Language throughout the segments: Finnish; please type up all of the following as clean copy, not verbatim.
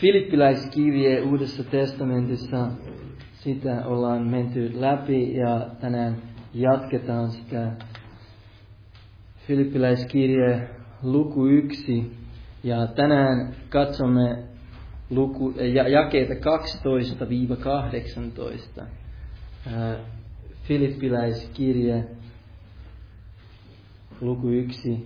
Filippiläiskirje Uudessa testamentissa, sitä ollaan menty läpi ja tänään jatketaan sitä. Filippiläiskirje luku 1 ja tänään katsomme jakeita 12-18. Filippiläiskirje luku 1.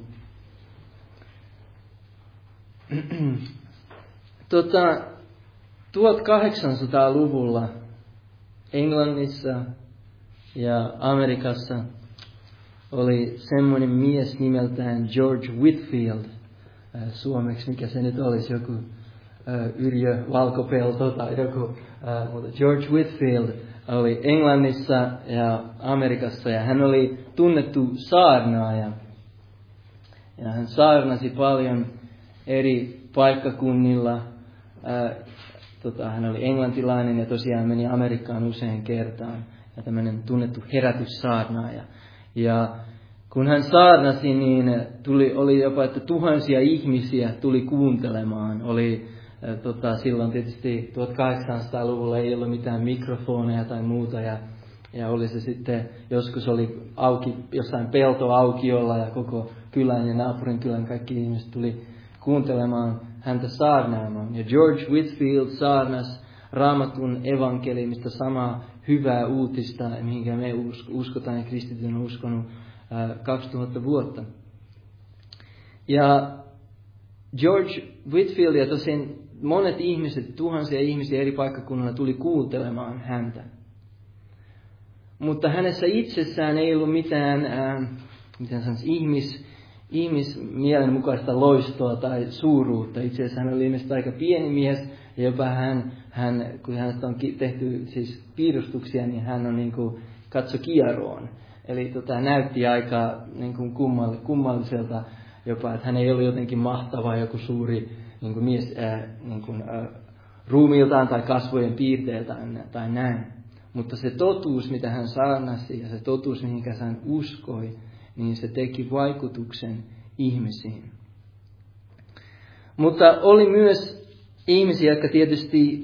1800-luvulla Englannissa ja Amerikassa oli semmoinen mies nimeltään George Whitefield. Suomeksi mikä se nyt olisi, joku Yrjö Valkopelto tai joku, mutta George Whitefield oli Englannissa ja Amerikassa ja hän oli tunnettu saarnaaja. Ja hän saarnasi paljon eri paikkakunnilla. Hän oli englantilainen ja tosiaan meni Amerikkaan usein kertaan. Ja tämmöinen tunnettu herätyssaarnaaja. Ja kun hän saarnasi, niin oli jopa, että tuhansia ihmisiä tuli kuuntelemaan. Silloin tietysti 1800-luvulla ei ollut mitään mikrofoneja tai muuta. Ja oli se sitten, joskus oli auki, jossain peltoaukiolla ja koko kylän ja naapurin kylän kaikki ihmiset tuli kuuntelemaan häntä saarnaamaan. Ja George Whitefield saarnasi Raamatun evankeliumista samaa hyvää uutista, mihinkä me uskotaan ja kristityt on uskonut 2000 vuotta. Ja George Whitefield ja tosiaan monet ihmiset, tuhansia ihmisiä eri paikkakunnilla tuli kuuntelemaan häntä. Mutta hänessä itsessään ei ollut mitään ihmismielen mukaista loistoa tai suuruutta. Itse asiassa hän oli ilmeisesti aika pieni mies, ja jopa kun hänestä on tehty siis piirustuksia, niin hän on niin kuin katso kieroon. Eli näytti aika niin kuin kummalliselta jopa, että hän ei ollut jotenkin mahtava joku suuri niin kuin mies ruumiiltaan tai kasvojen piirteiltään tai näin. Mutta se totuus, mitä hän saarnasi ja se totuus, mihinkä hän uskoi, niin se teki vaikutuksen ihmisiin. Mutta oli myös ihmisiä, jotka tietysti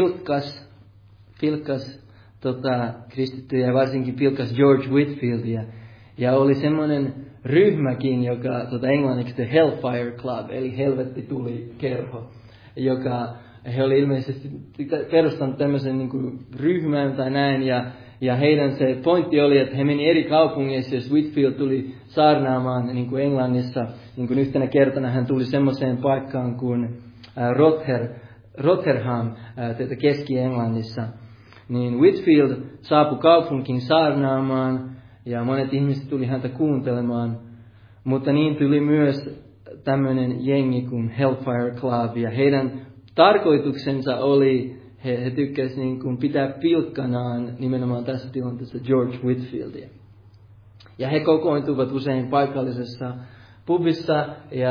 pilkkas kristittyjä ja varsinkin pilkkas George Whitefieldia. Ja oli semmoinen ryhmäkin, joka englanniksi The Hellfire Club, eli helvetti tuli kerho, joka he oli ilmeisesti perustanut tämmöisen niin kuin ryhmän tai näin, ja heidän se pointti oli, että he meni eri kaupungeissa, jos Whitefield tuli saarnaamaan niin kuin Englannissa, niin kuin yhtenä kertana hän tuli semmoiseen paikkaan kuin Rotherham, Keski-Englannissa, niin Whitefield saapui kaupunkiin saarnaamaan, ja monet ihmiset tuli häntä kuuntelemaan, mutta niin tuli myös tämmöinen jengi kuin Hellfire Club, ja heidän tarkoituksensa oli, he tykkäsivät niin kuin pitää pilkkanaan nimenomaan tässä tilanteessa George Whitefieldia. Ja he kokoontuivat usein paikallisessa pubissa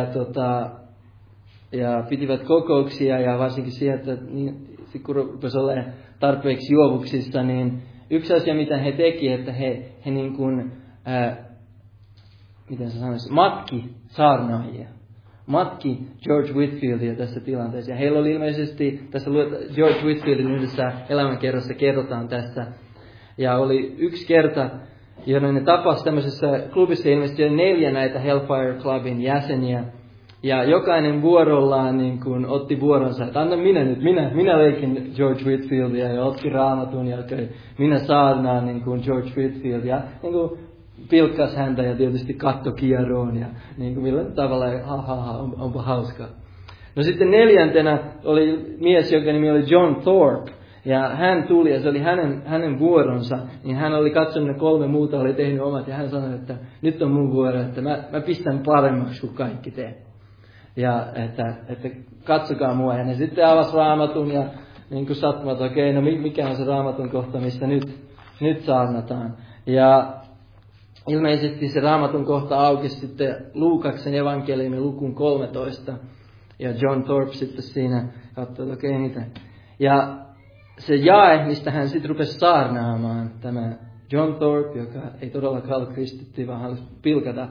ja pitivät kokouksia, ja varsinkin sieltä, kun rupesi olemaan tarpeeksi juovuksissa, niin yksi asia, mitä he teki, että he niin kuin, miten se sanoisi, matki saarnaajia. Matki George Whitefieldia tässä tilanteessa. Ja heillä oli ilmeisesti, tässä George Whitefieldin yhdessä elämänkerrassa kerrotaan tästä. Ja oli yksi kerta, jolloin ne tapasivat tämmöisessä klubissa ilmeisesti 4 näitä Hellfire Clubin jäseniä. Ja jokainen vuorollaan niin kuin otti vuoronsa, että anna minä leikin George Whitefieldia, ja otti raamatun ja minä saarnaan niin kuin George Whitefield. Ja niin kuin pilkkasi häntä ja tietysti katto kieroon ja niin kuin millä tavalla, onpa hauskaa. No sitten 4. oli mies, jonka nimi oli John Thorpe. Ja hän tuli ja se oli hänen vuoronsa. Niin hän oli katsonut, ne 3 muuta oli tehnyt omat. Ja hän sanoi, että nyt on mun vuoro, että mä pistän paremmaksi kuin kaikki te. Ja että katsokaa mua. Ja ne sitten avasi raamatun ja niin kuin sattumat, okei, no mikä on se raamatun kohta, mistä nyt saarnataan. Ja ilmeisesti se raamatun kohta aukesi sitten Luukaksen evankeliumin lukuun 13. Ja John Thorpe sitten siinä katsoi, että okei, mitä. Ja se jae, mistä hän sitten rupesi saarnaamaan, tämä John Thorpe, joka ei todellakaan ollut kristitty, vaan halusi pilkata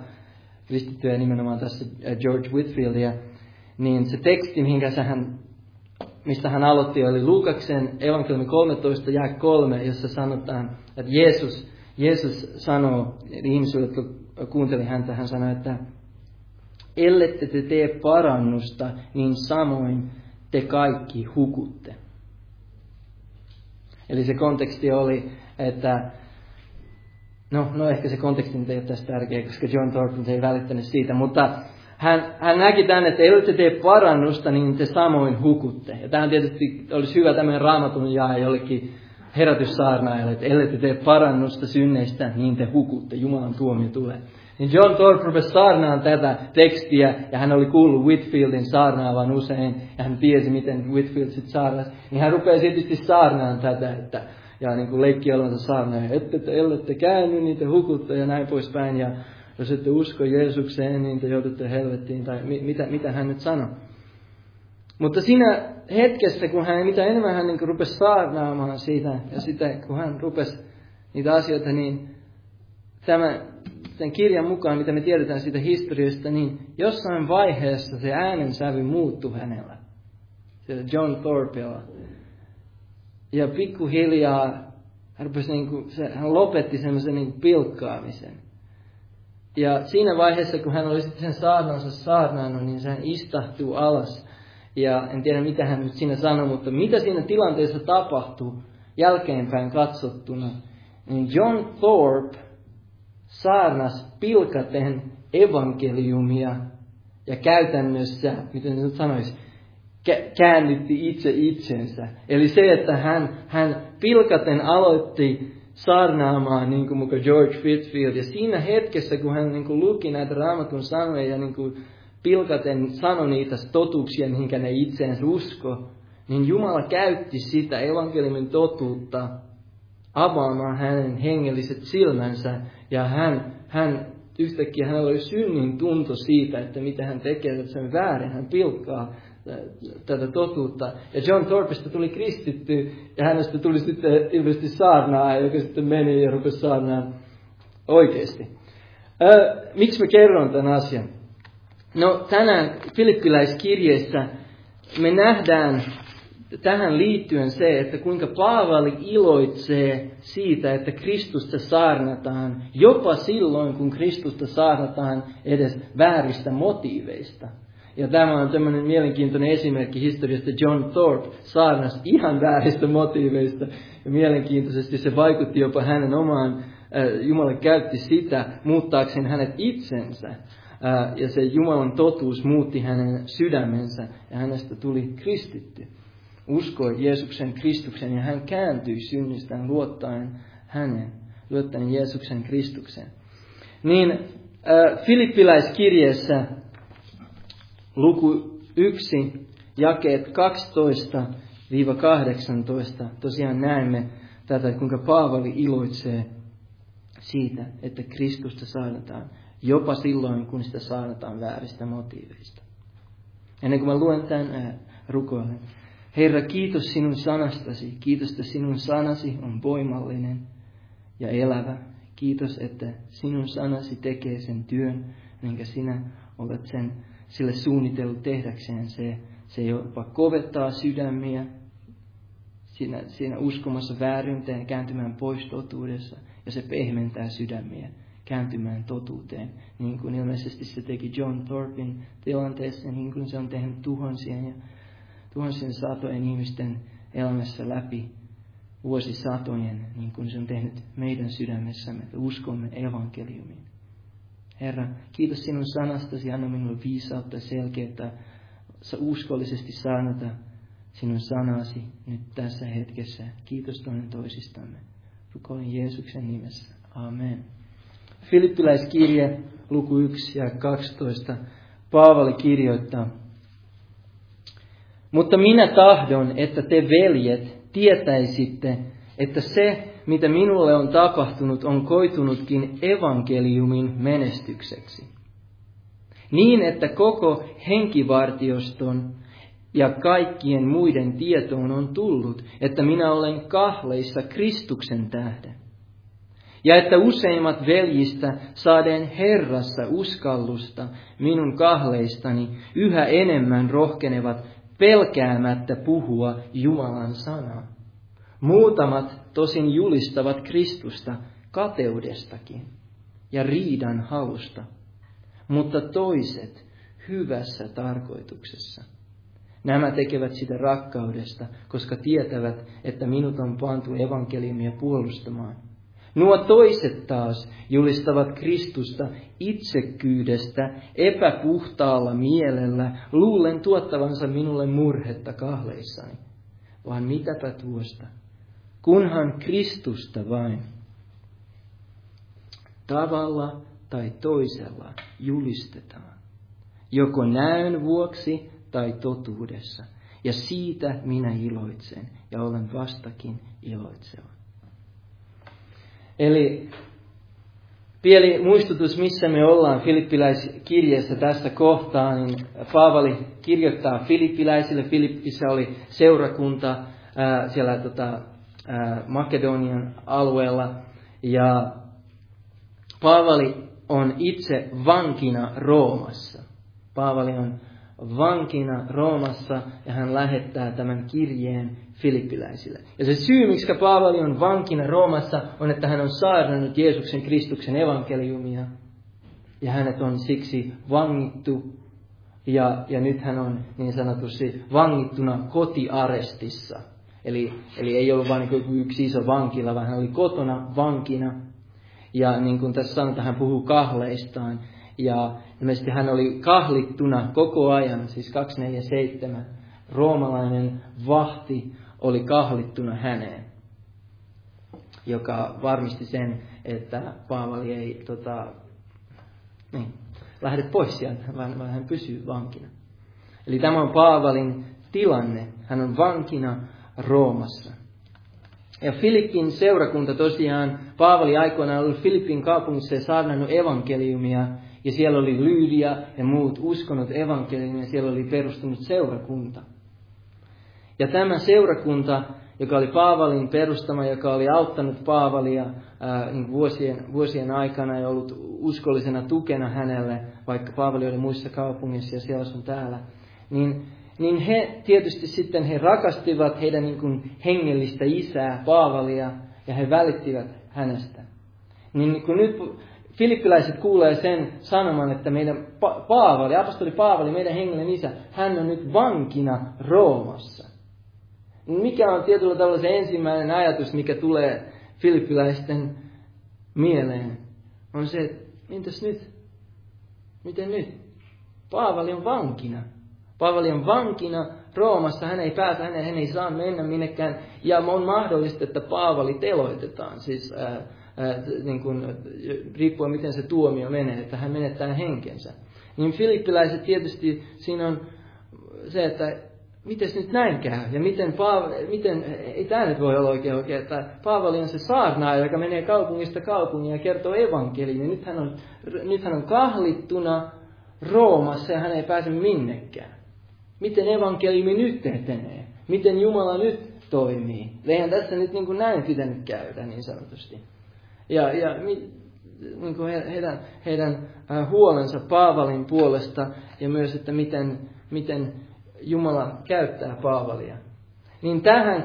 kristittyä nimenomaan tässä George Whitefieldia, niin se teksti, mihinkä hän mistä hän aloitti, oli Luukaksen evankeliumi 13 jae 3, jossa sanotaan, että Jeesus sanoo ihmisille, jotka kuunteli häntä, hän sanoi, että ellette te tee parannusta, niin samoin te kaikki hukutte. Eli se konteksti oli, että no ehkä se konteksti nyt ei ole tässä tärkeä, koska John Thorpe ei välittänyt siitä, mutta hän näki tämän, että ellette tee parannusta, niin te samoin hukutte. Ja tähän tietysti olisi hyvä tämmöinen raamatun jae jollekin herätyssaarnaajalle, että ellette tee parannusta synneistä, niin te hukutte. Jumalan tuomio tulee. Niin John Thorpe rupesi saarnaamaan tätä tekstiä, ja hän oli kuullut Whitfieldin saarnaavan usein, ja hän tiesi, miten Whitfield sitten saarnasi. Niin hän rupeaa tietysti saarnaamaan tätä, ja niin kuin leikkiolevansa saarnaaja, ellette käänny, niin te hukutte, ja näin poispäin, ja jos ette usko Jeesukseen, niin te joudutte helvettiin, tai mitä hän nyt sanoi. Mutta siinä hetkessä, mitä enemmän hän niin rupesi saarnaamaan siitä, ja sitä, kun hän rupesi niitä asioita, niin tämän kirjan mukaan, mitä me tiedetään siitä historiasta, niin jossain vaiheessa se äänensävy muuttui hänellä, siellä John Thorpella. Ja pikkuhiljaa hän lopetti semmoisen niin pilkkaamisen. Ja siinä vaiheessa, kun hän oli sitten sen saarnansa saarnaanut, niin hän istahtuu alas. Ja en tiedä, mitä hän nyt siinä sanoi, mutta mitä siinä tilanteessa tapahtui jälkeenpäin katsottuna, niin John Thorpe saarnas pilkaten evankeliumia ja käytännössä, miten se nyt sanoisi, käännytti itse itsensä. Eli se, että hän pilkaten aloitti saarnaamaan niin kuin muka George Whitfield. Ja siinä hetkessä, kun hän niin kuin luki näitä Raamatun sanoja ja niin kuin pilkaten sanoi niitä totuuksia, mihinkä ne itseensä usko, niin Jumala käytti sitä evankeliumin totuutta avaamaan hänen hengelliset silmänsä. Ja hän yhtäkkiä hänellä oli synnin tunto siitä, että mitä hän tekee, että se on väärin, hän pilkkaa tätä totuutta. Ja John Thorpesta tuli kristitty, ja hänestä tuli sitten ilmeisesti saarnaaja, joka sitten meni ja rupesi saarnaamaan oikeasti. Miksi mä kerron tämän asian? No tänään Filippiläiskirjeessä me nähdään tähän liittyen se, että kuinka Paavali iloitsee siitä, että Kristusta saarnataan, jopa silloin, kun Kristusta saarnataan edes vääristä motiiveista. Ja tämä on tämmöinen mielenkiintoinen esimerkki historiasta. John Thorpe saarnasi ihan vääristä motiiveista. Ja mielenkiintoisesti se vaikutti jopa hänen omaan, Jumala käytti sitä muuttaakseen hänet itsensä. Ja se Jumalan totuus muutti hänen sydämensä ja hänestä tuli kristitty. Uskoi Jeesuksen Kristuksen ja hän kääntyi synnistään luottaen Jeesuksen Kristuksen. Niin Filippiläiskirjeessä luku 1, jakeet 12-18, tosiaan näemme tätä, kuinka Paavali iloitsee siitä, että Kristusta saarnataan, jopa silloin, kun sitä saarnataan vääristä motiiveista. Ennen kuin mä luen tämän rukoilen. Herra, kiitos sinun sanastasi, kiitos, että sinun sanasi on voimallinen ja elävä. Kiitos, että sinun sanasi tekee sen työn, minkä sinä olet sille suunnitellut tehdäkseen. Se jopa kovettaa sydämiä siinä uskomassa vääryyteen ja kääntymään pois totuudessa. Ja se pehmentää sydämiä kääntymään totuuteen. Niin kuin ilmeisesti se teki John Thorpen tilanteessa, niin kuin se on tehnyt tuhansien satojen ihmisten elämässä läpi vuosisatojen, niin kuin se on tehnyt meidän sydämessämme, että uskomme evankeliumiin. Herra, kiitos sinun sanastasi, anna minulle viisautta ja selkeyttä uskollisesti saarnata sinun sanasi nyt tässä hetkessä. Kiitos toinen toisistamme. Rukoilen Jeesuksen nimessä. Amen. Filippiläiskirje, luku 1 ja 12. Paavali kirjoittaa. Mutta minä tahdon, että te veljet tietäisitte, että se, mitä minulle on tapahtunut, on koitunutkin evankeliumin menestykseksi. Niin, että koko henkivartioston ja kaikkien muiden tietoon on tullut, että minä olen kahleissa Kristuksen tähden. Ja että useimmat veljistä saaden Herrassa uskallusta minun kahleistani yhä enemmän rohkenevat pelkäämättä puhua Jumalan sanaa. Muutamat tosin julistavat Kristusta kateudestakin ja riidan halusta, mutta toiset hyvässä tarkoituksessa. Nämä tekevät sitä rakkaudesta, koska tietävät, että minut on pantu evankeliumia puolustamaan. Nuo toiset taas julistavat Kristusta itsekkyydestä epäpuhtaalla mielellä, luullen tuottavansa minulle murhetta kahleissani. Vaan mitäpä tuosta, kunhan Kristusta vain tavalla tai toisella julistetaan, joko näön vuoksi tai totuudessa. Ja siitä minä iloitsen ja olen vastakin iloitseva. Eli pieni muistutus, missä me ollaan Filippiläiskirjeessä tässä kohtaa, niin Paavali kirjoittaa filippiläisille. Filippissä oli seurakunta siellä Makedonian alueella, ja Paavali on itse vankina Roomassa. Paavali on vankina Roomassa ja hän lähettää tämän kirjeen filippiläisille. Ja se syy, miksi Paavali on vankina Roomassa, on, että hän on saarnannut Jeesuksen Kristuksen evankeliumia. Ja hänet on siksi vangittu. Ja nyt hän on niin sanotusti vangittuna kotiarestissa. Eli ei ollut vain yksi iso vankila, vaan hän oli kotona vankina. Ja niin kuin tässä sanotaan, hän puhuu kahleistaan. Ja ilmeisesti hän oli kahlittuna koko ajan, siis 247. Roomalainen vahti oli kahlittuna häneen, joka varmisti sen, että Paavali ei lähde pois sieltä, vaan hän pysyy vankina. Eli tämä on Paavalin tilanne. Hän on vankina Roomassa. Ja Filippin seurakunta tosiaan, Paavali aikoinaan oli Filippin kaupungissa ja saarnannut evankeliumia. Ja siellä oli Lyydia ja muut uskonut evankeliumia, siellä oli perustunut seurakunta. Ja tämä seurakunta, joka oli Paavalin perustama, joka oli auttanut Paavalia vuosien aikana ja ollut uskollisena tukena hänelle, vaikka Paavali oli muissa kaupungeissa ja siellä sun täällä, niin he tietysti sitten he rakastivat heidän niin kuin hengellistä isää Paavalia ja he välittivät hänestä. Niin kun nyt filippiläiset kuulee sen sanoman, että meidän Paavali, apostoli Paavali, meidän hengellinen isä, hän on nyt vankina Roomassa. Mikä on tietyllä tavalla se ensimmäinen ajatus, mikä tulee filippiläisten mieleen, on se, että entäs nyt? Miten nyt? Paavali on vankina. Paavali on vankina Roomassa, hän ei pääse, hän ei saa mennä minnekään, ja on mahdollista, että Paavali teloitetaan, siis niin kuin, riippuen miten se tuomio menee, että hän menettää henkensä. Niin filippiläiset tietysti siinä on se, että miten nyt näin käy, ja miten ei tämä nyt voi olla oikein, että Paavali on se saarnaaja, joka menee kaupungista kaupungiin ja kertoo evankeliin, ja nyt hän on kahlittuna Roomassa ja hän ei pääse minnekään. Miten evankeliumi nyt etenee? Miten Jumala nyt toimii? Eihän tässä nyt niin kuin näin pitänyt käydä niin sanotusti. Ja niin kuin heidän huolensa Paavalin puolesta ja myös, että miten Jumala käyttää Paavalia. Niin tähän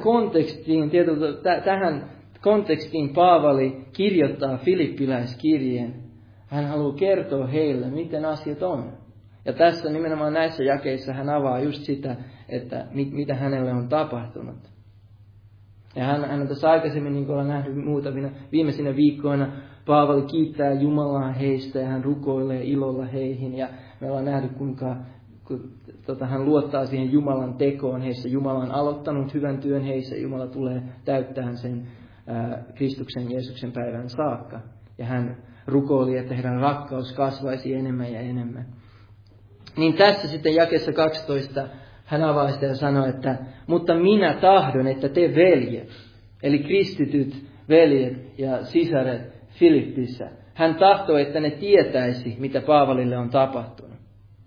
kontekstiin Paavali kirjoittaa filippiläiskirjeen. Hän haluaa kertoa heille, miten asiat on. Ja tässä nimenomaan näissä jakeissa hän avaa just sitä, että mitä hänelle on tapahtunut. Ja hän on tässä aikaisemmin, niin kuin ollaan nähnyt muutamina viimeisinä viikkoina, Paavali kiittää Jumalaa heistä ja hän rukoilee ilolla heihin. Ja me ollaan nähnyt, kuinka hän luottaa siihen Jumalan tekoon heissä. Jumala on aloittanut hyvän työn heissä. Jumala tulee täyttämään sen Kristuksen Jeesuksen päivän saakka. Ja hän rukoili, että heidän rakkaus kasvaisi enemmän ja enemmän. Niin tässä sitten jakeessa 12 hän avaa sitä ja sanoo, että mutta minä tahdon, että te veljet, eli kristityt veljet ja sisaret Filippissä, hän tahtoo, että ne tietäisi, mitä Paavalille on tapahtunut.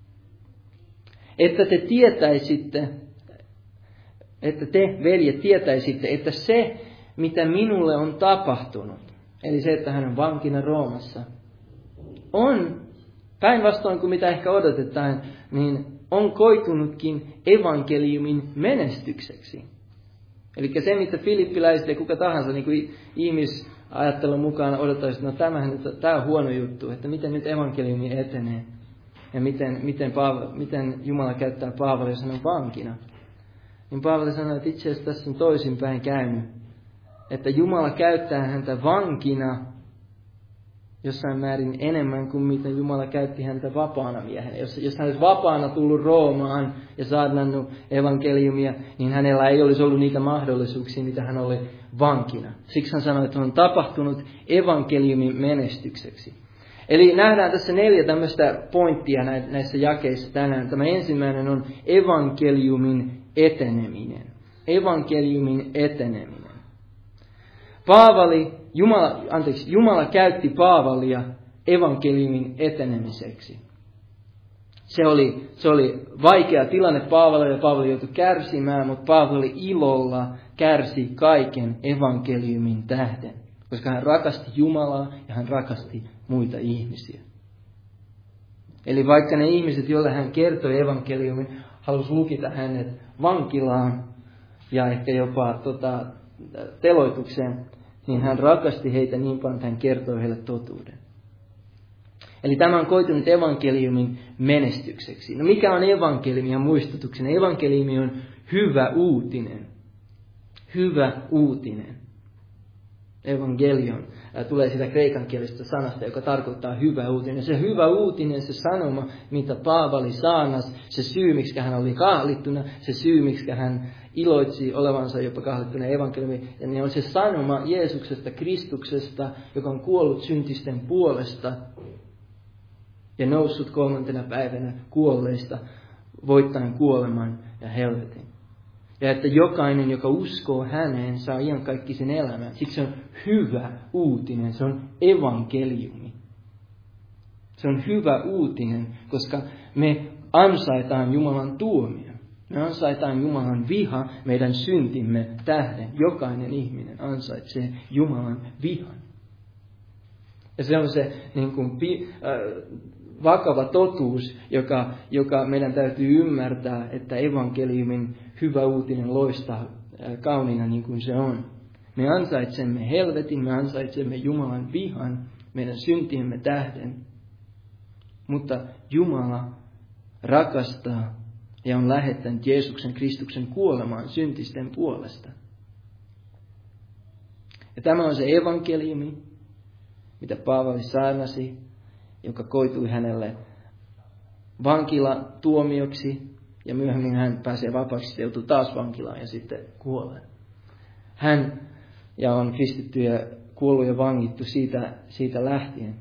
Että te veljet tietäisitte, että se, mitä minulle on tapahtunut, eli se, että hän on vankina Roomassa, on päinvastoin kuin mitä ehkä odotetaan, niin on koitunutkin evankeliumin menestykseksi. Eli se, mitä filippiläiset ja kuka tahansa niin kuin ihmisajattelun mukaan odottaisi, no tämä on huono juttu, että miten nyt evankeliumi etenee. Ja miten Jumala käyttää Paavalia, jos hän on vankina. Niin Paavali sanoi, että itse asiassa tässä on toisinpäin käynyt. Että Jumala käyttää häntä vankina jossain määrin enemmän kuin mitä Jumala käytti häntä vapaana miehenä. Jos hän olisi vapaana tullut Roomaan ja saarnannut evankeliumia, niin hänellä ei olisi ollut niitä mahdollisuuksia, mitä hän oli vankina. Siksi hän sanoi, että on tapahtunut evankeliumin menestykseksi. Eli nähdään tässä 4 tämmöistä pointtia näissä jakeissa tänään. Tämä ensimmäinen on evankeliumin eteneminen. Evankeliumin eteneminen. Jumala käytti Paavalia evankeliumin etenemiseksi. Se oli vaikea tilanne Paavalille ja Paavali joutui kärsimään, mutta Paavali ilolla kärsi kaiken evankeliumin tähden, koska hän rakasti Jumalaa ja hän rakasti muita ihmisiä. Eli vaikka ne ihmiset, joille hän kertoi evankeliumin, halusi lukita hänet vankilaan ja ehkä jopa teloitukseen, niin hän rakasti heitä niin paljon, että hän kertoi heille totuuden. Eli tämä on koitunut evankeliumin menestykseksi. No mikä on evankeliumi ja muistutuksena? Evankeliumi on hyvä uutinen. Hyvä uutinen. Evangelion tulee sitä kreikankielisestä sanasta, joka tarkoittaa hyvä uutinen. Se hyvä uutinen, se sanoma, mitä Paavali saarnasi, se syy, miksi hän oli kahlittuna, se syy, miksi hän iloitsi olevansa jopa kahlittuna evankeliumi. Ja ne on se sanoma Jeesuksesta, Kristuksesta, joka on kuollut syntisten puolesta ja noussut 3. päivänä kuolleista, voittaen kuoleman ja helvetin. Ja että jokainen, joka uskoo häneen, saa iankaikkisen elämän. Siksi se on hyvä uutinen, se on evankeliumi. Se on hyvä uutinen, koska me ansaitaan Jumalan tuomio. Me ansaitaan Jumalan viha meidän syntimme tähden. Jokainen ihminen ansaitsee Jumalan vihan. Ja se on se vakava totuus, joka meidän täytyy ymmärtää, että evankeliumin hyvä uutinen loistaa kauniina niin kuin se on. Me ansaitsemme helvetin, me ansaitsemme Jumalan vihan meidän syntiemme tähden. Mutta Jumala rakastaa ja on lähettänyt Jeesuksen Kristuksen kuolemaan syntisten puolesta. Ja tämä on se evankeliumi, mitä Paavali saarnasi, joka koitui hänelle vankilatuomioksi, ja myöhemmin hän pääsee vapaaksi, joutuu taas vankilaan ja sitten kuolee. Hän ja on kristitty ja kuollut ja vangittu siitä lähtien.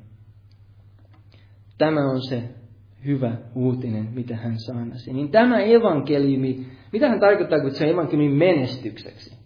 Tämä on se hyvä uutinen, mitä hän saarnasi. Niin tämä evankeliumi, mitä hän tarkoittaa, kun se on evankeliumin menestykseksi?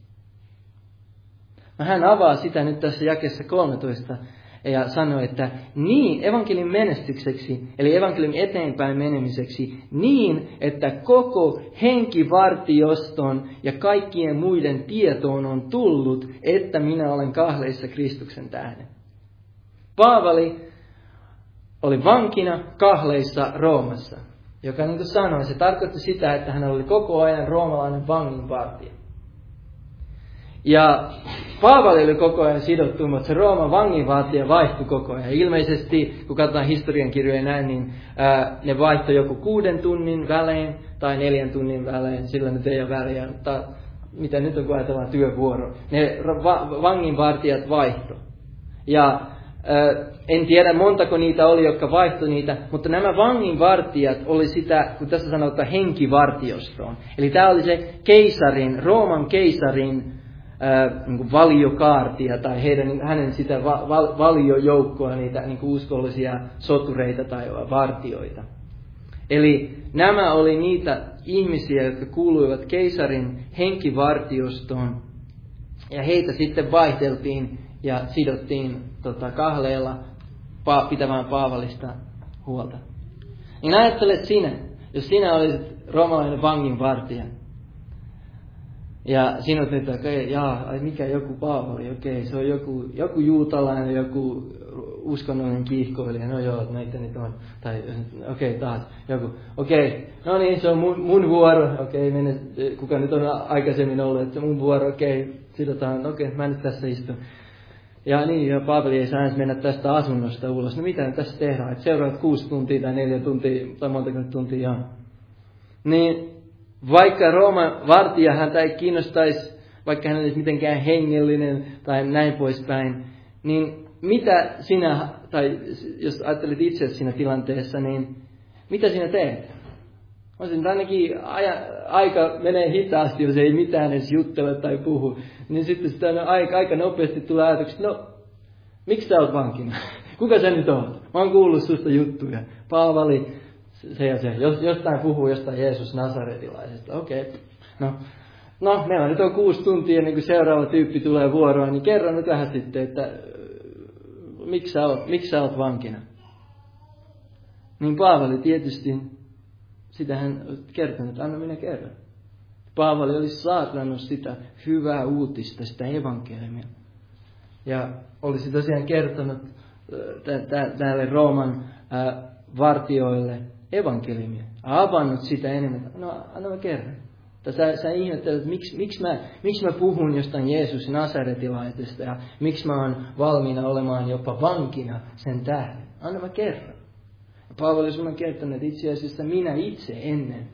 Hän avaa sitä nyt tässä jakeessa 13 ja sanoi, että niin evankeliumin menestykseksi, eli evankeliumin eteenpäin menemiseksi, niin että koko henkivartioston ja kaikkien muiden tietoon on tullut, että minä olen kahleissa Kristuksen tähden. Paavali oli vankina kahleissa Roomassa, joka niin kuin sanoin, se tarkoitti sitä, että hän oli koko ajan roomalainen vanginvartija. Ja Paavali oli koko ajan sidottu, mutta se Rooman vanginvartija vaihtui koko ajan. Ilmeisesti, kun katsotaan historiankirjoja näin, niin ne vaihtoi joku 6 tunnin välein tai 4 tunnin välein. Sillä nyt ei ole väliä, mutta mitä nyt on, kun ajatellaan työvuoro. Ne vanginvartijat vaihtoi. Ja en tiedä montako niitä oli, jotka vaihtoi niitä, mutta nämä vanginvartijat oli sitä, kun tässä sanotaan henkivartiostoon. Eli tämä oli se Rooman keisarin niin valiokaartia tai hänen sitä valiojoukkoa, niitä niin uskollisia sotureita tai vartioita. Eli nämä oli niitä ihmisiä, jotka kuuluivat keisarin henkivartiostoon, ja heitä sitten vaihdeltiin ja sidottiin kahleella pitämään Paavalista huolta. Niin ajattelet sinä, jos sinä olisit roomalainen vanginvartija, ja sinut nyt, mikä joku Paavali, se on joku juutalainen, joku uskonnollinen kiihkoilija, no joo, näitä nyt on, tai okei, taas joku, okei, no niin, se on mun vuoro, okei, kuka nyt on aikaisemmin ollut, että mun vuoro, okei, sidotaan, okei, mä nyt tässä istun. Ja niin, ja Paavali ei saa mennä tästä asunnosta ulos, no mitä tässä tehdään, että seuraavat 6 tuntia tai 4 tuntia, tai montako tuntia, niin vaikka Rooman vartija häntä ei kiinnostaisi, vaikka hän olisi mitenkään hengellinen tai näin poispäin, niin mitä sinä, tai jos ajattelet itse siinä tilanteessa, niin mitä sinä teet? On se ainakin aika menee hitaasti, jos ei mitään edes juttele tai puhu. Niin sitten sitä aika nopeasti tulee ajatuksia, no miksi sä oot vankina? Kuka sä nyt oot? Mä oon kuullut susta juttuja. Paavali, se ja se. Jostain puhuu jostain Jeesus Nasaretilaisesta. Okei. No, meillä nyt on 6 tuntia ennen kuin seuraava tyyppi tulee vuoroon, niin kerro nyt vähän sitten, että miksi sä oot vankina? Niin Paavali tietysti, sitä hän kertonut, anna minä kerron. Paavali olisi saarnannut sitä hyvää uutista, sitä evankeliumia. Ja olisi tosiaan kertonut tälle Rooman vartijoille evankeliumia. Avannut sitä enemmän. No, anna mä kerron. Sä ihmettelet, että miksi mä puhun jostain Jeesus Nasaretilaisesta ja miksi mä oon valmiina olemaan jopa vankina sen tähden. Anna mä kerron. Ja Paavali on kertonut, että itse asiassa minä itse ennen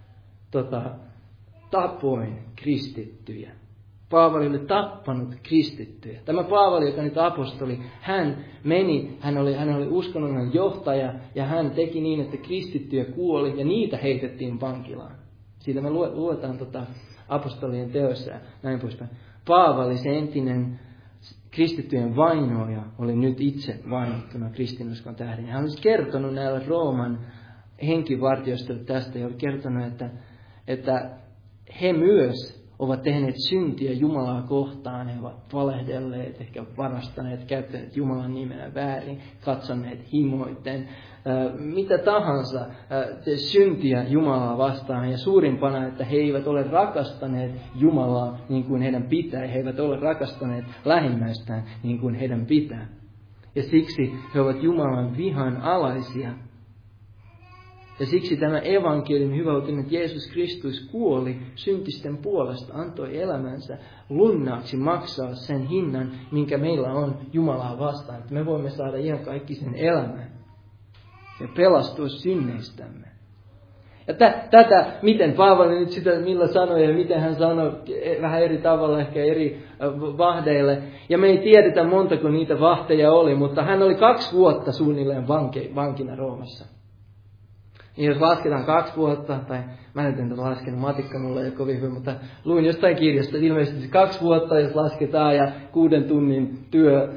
tapoin kristittyjä. Paavali oli tappanut kristittyjä. Tämä Paavali, joka nyt apostoli, hän oli uskonnollinen johtaja ja hän teki niin, että kristittyjä kuoli ja niitä heitettiin vankilaan. Siitä me luetaan apostolien teossa ja näin poispäin. Paavali, se entinen kristittyjen vainoaja, oli nyt itse vainottuna kristinuskon tähden. Hän olisi kertonut näille Rooman henkivartijoille tästä ja oli kertonut, että he myös ovat tehneet syntiä Jumalaa kohtaan. He ovat valehdelleet, ehkä varastaneet, käyttäneet Jumalan nimeä väärin, katsoneet himoiten, mitä tahansa syntiä Jumalaa vastaan. Ja suurimpana, että he eivät ole rakastaneet Jumalaa niin kuin heidän pitää. He eivät ole rakastaneet lähimmäistään niin kuin heidän pitää. Ja siksi he ovat Jumalan vihan alaisia. Ja siksi tämä evankeliumi, hyvä uutinen, että Jeesus Kristus kuoli syntisten puolesta, antoi elämänsä lunnaaksi maksaa sen hinnan, minkä meillä on Jumalaa vastaan. Että me voimme saada ihan kaikki sen elämän ja pelastua synneistämme. Ja tätä, miten Paavali nyt sitä, millä sanoi ja miten hän sanoi vähän eri tavalla, ehkä eri vahdeille. Ja me ei tiedetä montako niitä vahteja oli, mutta hän oli 2 vuotta suunnilleen vankina Roomassa. Niin jos lasketaan 2 vuotta, tai mä en tätä laskenut, matikka mulla ei ole kovin hyvä, mutta luin jostain kirjasta, ilmeisesti 2 vuotta, jos lasketaan, ja 6 tunnin työ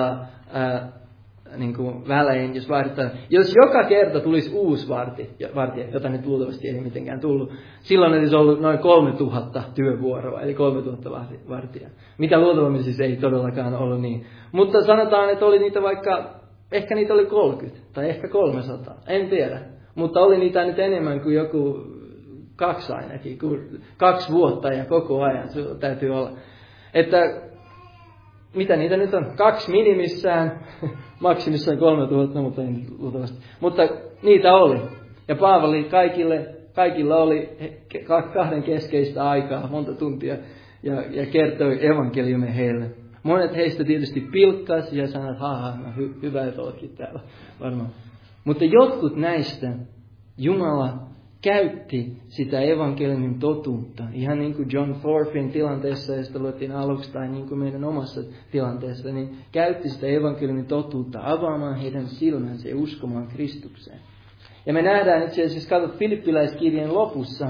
niin kuin välein, jos vaihdetaan. Jos joka kerta tulisi uusi vartija, jota nyt luultavasti ei mitenkään tullut, silloin olisi ollut noin 3000 työvuoroa, eli 3000 vartijaa. Mitä luultavasti siis ei todellakaan ollut niin. Mutta sanotaan, että oli niitä ehkä niitä oli 30, tai ehkä 300, en tiedä. Mutta oli niitä nyt enemmän kuin joku 2 ainakin, 2 vuotta ja koko ajan se täytyy olla. Että mitä niitä nyt on? 2 minimissään, maksimissaan 3000, mutta ei luultavasti. Mutta niitä oli. Ja Paavali kaikilla oli 2 keskeistä aikaa, monta tuntia, ja kertoi evankeliumin heille. Monet heistä tietysti pilkkasi ja sanoivat, no hyvä, että oletkin täällä varmaan. Mutta jotkut näistä Jumala käytti sitä evankeliumin totuutta. Ihan niin kuin John Thorpin tilanteessa, josta luettiin aluksi, tai niin kuin meidän omassa tilanteessa, niin käytti sitä evankeliumin totuutta avaamaan heidän silmänsä ja uskomaan Kristukseen. Ja me nähdään itse asiassa, katsot Filippiläiskirjan lopussa,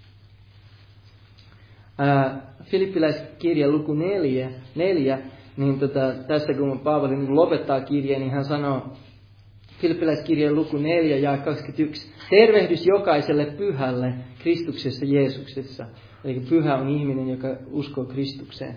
Filippiläiskirjan luku 4, niin tässä kun Paavali lopettaa kirjeen, niin hän sanoo, Filippiläiskirjan luku 4 ja 21. Tervehdys jokaiselle pyhälle Kristuksessa Jeesuksessa. Eli pyhä on ihminen, joka uskoo Kristukseen.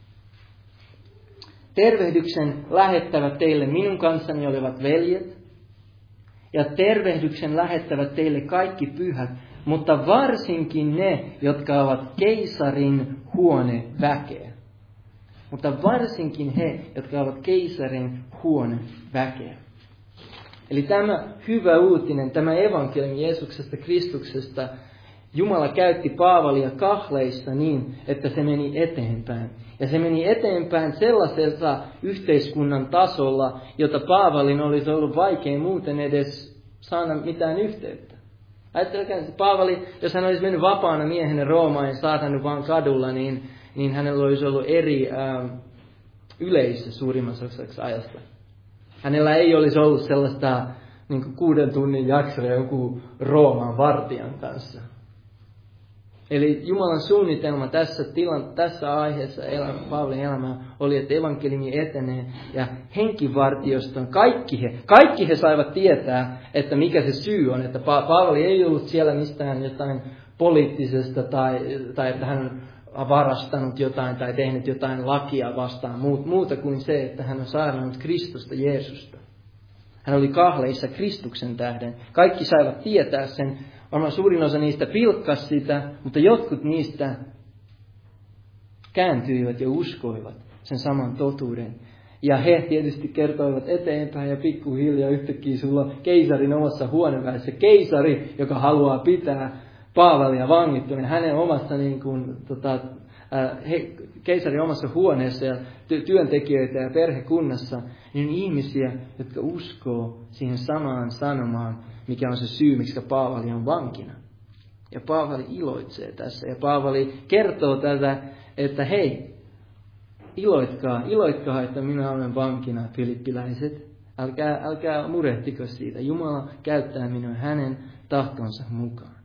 Tervehdyksen lähettävät teille minun kanssani olevat veljet. Ja tervehdyksen lähettävät teille kaikki pyhät, mutta varsinkin ne, jotka ovat keisarin huoneväkeä. mutta varsinkin he, jotka ovat keisarin huoneväkeä. Eli tämä hyvä uutinen, tämä evankeliumi Jeesuksesta Kristuksesta, Jumala käytti Paavalia kahleissa niin, että se meni eteenpäin. Ja se meni eteenpäin sellaisella yhteiskunnan tasolla, jota Paavalin olisi ollut vaikea muuten edes saada mitään yhteyttä. Ajattelkaa, että Paavali, jos hän olisi mennyt vapaana miehenä Roomaan ja saatannut vaan kadulla, niin hänellä olisi ollut eri yleisö suurimmassa osaksi ajasta. Hänellä ei olisi ollut sellaista niin kuin 6 tunnin jaksoa jonkun Rooman vartijan kanssa. Eli Jumalan suunnitelma tässä aiheessa Paavalin elämää oli, että evankeliumi etenee ja henkivartioston kaikki he saivat tietää, että mikä se syy on. Että Paavali ei ollut siellä mistään jotain poliittisesta tai että hän on varastanut jotain tai tehnyt jotain lakia vastaan muuta kuin se, että hän on saarnannut Kristusta Jeesusta. Hän oli kahleissa Kristuksen tähden. Kaikki saivat tietää sen. Varmaan suurin osa niistä pilkkasi sitä, mutta jotkut niistä kääntyivät ja uskoivat sen saman totuuden. Ja he tietysti kertoivat eteenpäin ja pikkuhiljaa yhtäkkiä sulla on keisarin omassa huoneväessä. Keisari, joka haluaa pitää Paavalia vangittuna hänen omassa keisarin omassa huoneessa ja työntekijöitä ja perhekunnassa, niin ihmisiä, jotka uskoo siihen samaan sanomaan, mikä on se syy, miksi Paavali on vankina. Ja Paavali iloitsee tässä. Ja Paavali kertoo tätä, että hei, iloitkaa, että minä olen vankina, filippiläiset. Älkää murehtiko siitä. Jumala käyttää minua hänen tahtonsa mukaan.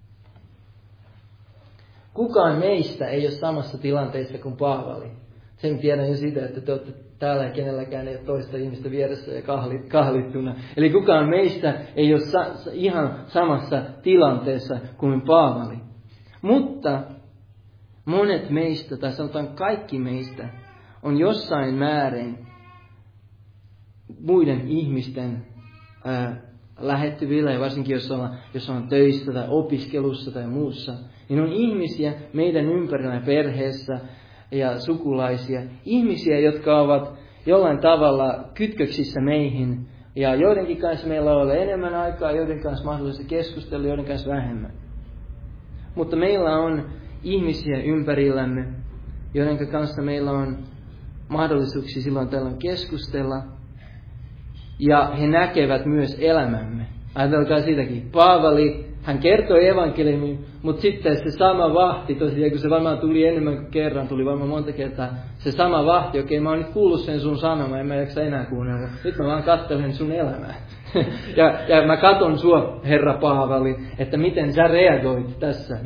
Kukaan meistä ei ole samassa tilanteessa kuin Paavali. Sen tiedän jo sitä, että te olette täällä ja kenelläkään ei ole toista ihmistä vieressä ja kahlittuna. Eli kukaan meistä ei ole ihan samassa tilanteessa kuin Paavali. Mutta monet meistä, tai sanotaan kaikki meistä, on jossain määrin muiden ihmisten lähettyvillä, ja varsinkin jos on töissä tai opiskelussa tai muussa, niin on ihmisiä meidän ympärillä perheessä ja sukulaisia, ihmisiä, jotka ovat jollain tavalla kytköksissä meihin, ja joidenkin kanssa meillä on enemmän aikaa, joiden kanssa mahdollista keskustella, joiden kanssa vähemmän. Mutta meillä on ihmisiä ympärillämme, joiden kanssa meillä on mahdollisuuksia silloin tällöin keskustella, ja he näkevät myös elämämme. Ajatelkaa sitäkin. Paavali, hän kertoi evankeliumin, mutta sitten se sama vahti, tosiaan kun se varmaan tuli enemmän kuin kerran, tuli varmaan monta kertaa, se sama vahti, okei, mä oon nyt kuullut sen sun sanomaan, en mä jaksa enää kuunnella. Nyt mä vaan katselen sun elämää. ja mä katon sua, herra Paavali, että miten sä reagoit tässä,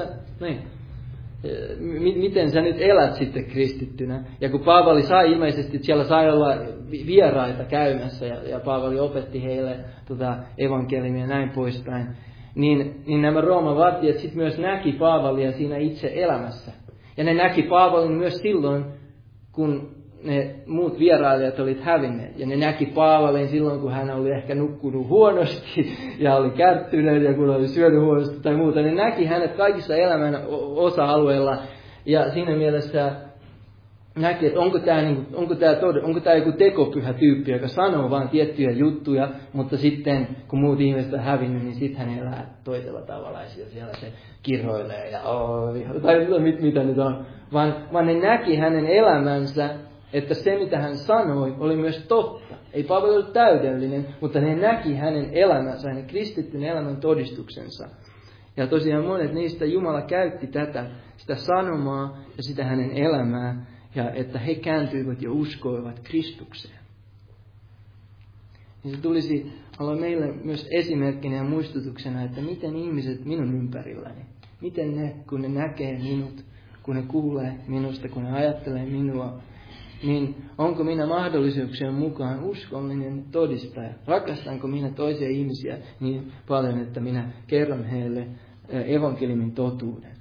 miten sä nyt elät sitten kristittynä. Ja kun Paavali sai ilmeisesti, että siellä sai olla vieraita käymässä ja Paavali opetti heille evankeliumia ja näin poispäin, niin nämä Rooman vartijat sitten myös näki Paavalia siinä itse elämässä. Ja ne näki Paavalin myös silloin, kun ne muut vierailijat olivat hävinneet. Ja ne näki Paavalin silloin, kun hän oli ehkä nukkunut huonosti ja oli kärttynyt ja kun oli syönyt huonosti tai muuta. Ne näki hänet kaikissa elämän osa-alueilla ja siinä mielessä näki, että onko tämä joku tekopyhä tyyppi, joka sanoo vain tiettyjä juttuja, mutta sitten kun muut ihmiset on hävinnyt, niin sitten hän elää toisella tavalla ja siellä se kirroilee ja tai mitä nyt on. Vaan ne näki hänen elämänsä, että se mitä hän sanoi oli myös totta. Ei Paavali ollut täydellinen, mutta ne näki hänen elämänsä, hänen kristittyn elämän todistuksensa. Ja tosiaan monet niistä Jumala käytti sitä sanomaa ja sitä hänen elämää, ja että he kääntyivät ja uskoivat Kristukseen. Niin se tulisi olla meille myös esimerkkinä ja muistutuksena, että miten ihmiset minun ympärilläni, miten ne, kun ne näkee minut, kun ne kuulee minusta, kun ne ajattelee minua, niin onko minä mahdollisuuksien mukaan uskollinen todistaja? Rakastanko minä toisia ihmisiä niin paljon, että minä kerron heille evankeliumin totuuden?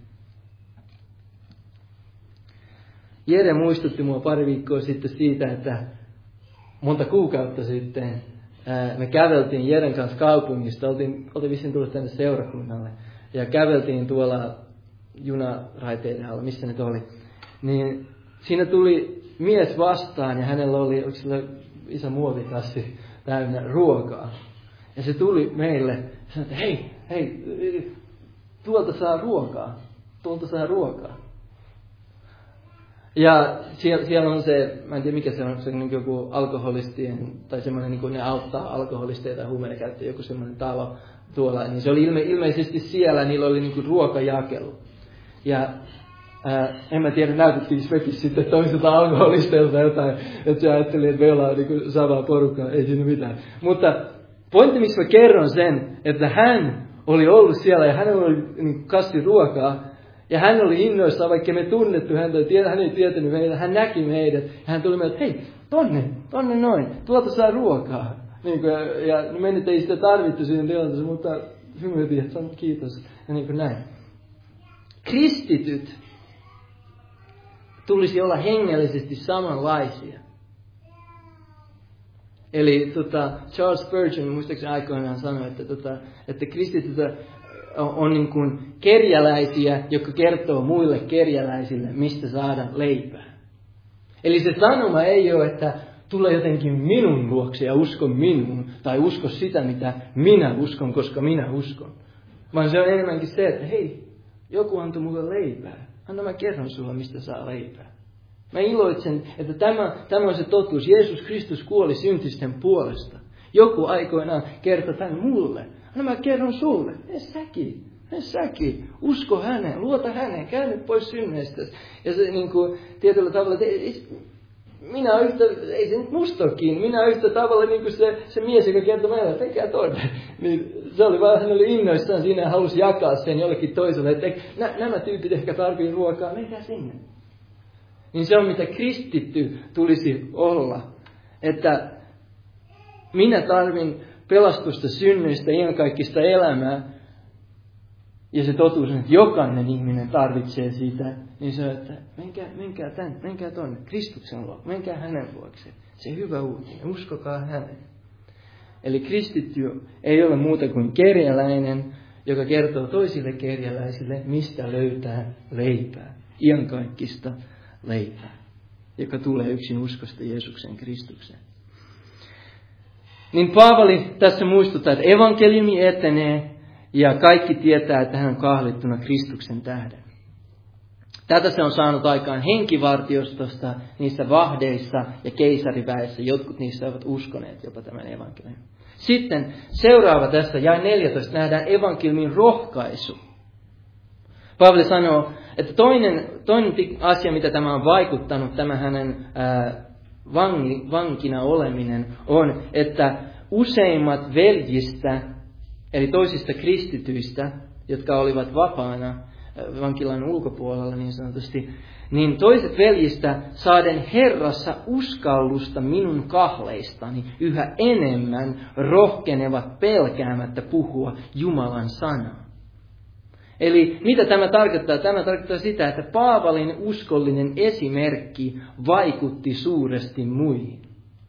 Jere muistutti minua pari viikkoa sitten siitä, että monta kuukautta sitten me käveltiin Jeren kanssa kaupungista. Oltiin vissiin tullut tänne seurakunnalle. Ja käveltiin tuolla junaraiteiden alla, missä nyt oli. Niin siinä tuli mies vastaan ja hänellä oli, onko sillä isä muovikassi täynnä ruokaa. Ja se tuli meille ja sanoi, että hei, tuolta saa ruokaa. Ja siellä on se, mä en tiedä mikä se on niin joku alkoholistien, tai semmoinen niin kuin ne auttaa alkoholisteja tai huumeiden käyttöä, joku semmoinen talo tuolla. Niin se oli ilmeisesti siellä, niillä oli niin kuin ruokajakelu. Ja en mä tiedä, näytettiin Svekis sitten toiselta alkoholisteilta jotain, että se ajatteli, että me ollaan niin kuin samaa porukkaa, ei siinä mitään. Mutta pointti, miksi mä kerron sen, että hän oli ollut siellä ja hänellä oli niin kassi ruokaa, ja hän oli innoissaan, vaikka me tunnettu häntä, hän ei tietänyt meitä, hän näki meidät, ja hän tuli meille, että hei, tonne noin, tuolta saa ruokaa. Niin kuin, ja me nyt ei sitä tarvittu siihen tilanteeseen, mutta hymyiltiin, että sanot kiitos, ja niin kuin näin. Kristityt tulisi olla hengellisesti samanlaisia. Eli Charles Spurgeon muistaakseni aikoinaan sanoi, että kristityt on niin kuin kerjäläisiä, jotka kertoo muille kerjäläisille, mistä saada leipää. Eli se sanoma ei ole, että tule jotenkin minun luokse ja usko minuun, tai usko sitä, mitä minä uskon, koska minä uskon. Vaan se on enemmänkin se, että hei, joku antoi mulle leipää. Anna mä kerron sulle, mistä saa leipää. Mä iloitsen, että tämä on se totuus. Jeesus Kristus kuoli syntisten puolesta. Joku aikoinaan kertoi tämän mulle. Anna mä kerron sulle. Mene säkin. Usko häneen, luota häneen, käy nyt pois synneistä. Ja se niin kuin tietyllä tavalla, että ei se nyt musta ole kiinni. Minä yhtä tavalla niin kuin se mies, joka kertoi meille, että menkää tonne. Niin se oli vaan, hän oli innoissaan siinä ja halusi jakaa sen jollekin toiselle. Että nämä tyypit ehkä tarvitsee ruokaa, menkää sinne. Niin se on mitä kristitty tulisi olla. Että minä tarvin pelastusta synnyistä, iankaikkista elämää. Ja se totuus on, että jokainen ihminen tarvitsee sitä. Niin se on, että menkää tonne, Kristuksen luo, menkää hänen luokseen. Se hyvä uutinen, uskokaa häneen. Eli kristitty ei ole muuta kuin kerjäläinen, joka kertoo toisille kerjäläisille, mistä löytää leipää. Iankaikkista leipää, joka tulee yksin uskosta Jeesuksen Kristukseen. Niin Paavali tässä muistuttaa, että evankeliumi etenee ja kaikki tietää, että hän on kahlittuna Kristuksen tähden. Tätä se on saanut aikaan henkivartiostosta niissä vahdeissa ja keisariväessä. Jotkut niistä ovat uskoneet jopa tämän evankeliumin. Sitten seuraava tässä, jae 14, nähdään evankeliumin rohkaisu. Paavali sanoo, että toinen asia, mitä tämä on vaikuttanut, tämä hänen vankina oleminen, on, että useimmat veljistä, eli toisista kristityistä, jotka olivat vapaana vankilan ulkopuolella niin sanotusti, niin toiset veljistä saaden Herrassa uskallusta minun kahleistani yhä enemmän rohkenevat pelkäämättä puhua Jumalan sanaa. Eli mitä tämä tarkoittaa? Tämä tarkoittaa sitä, että Paavalin uskollinen esimerkki vaikutti suuresti muihin.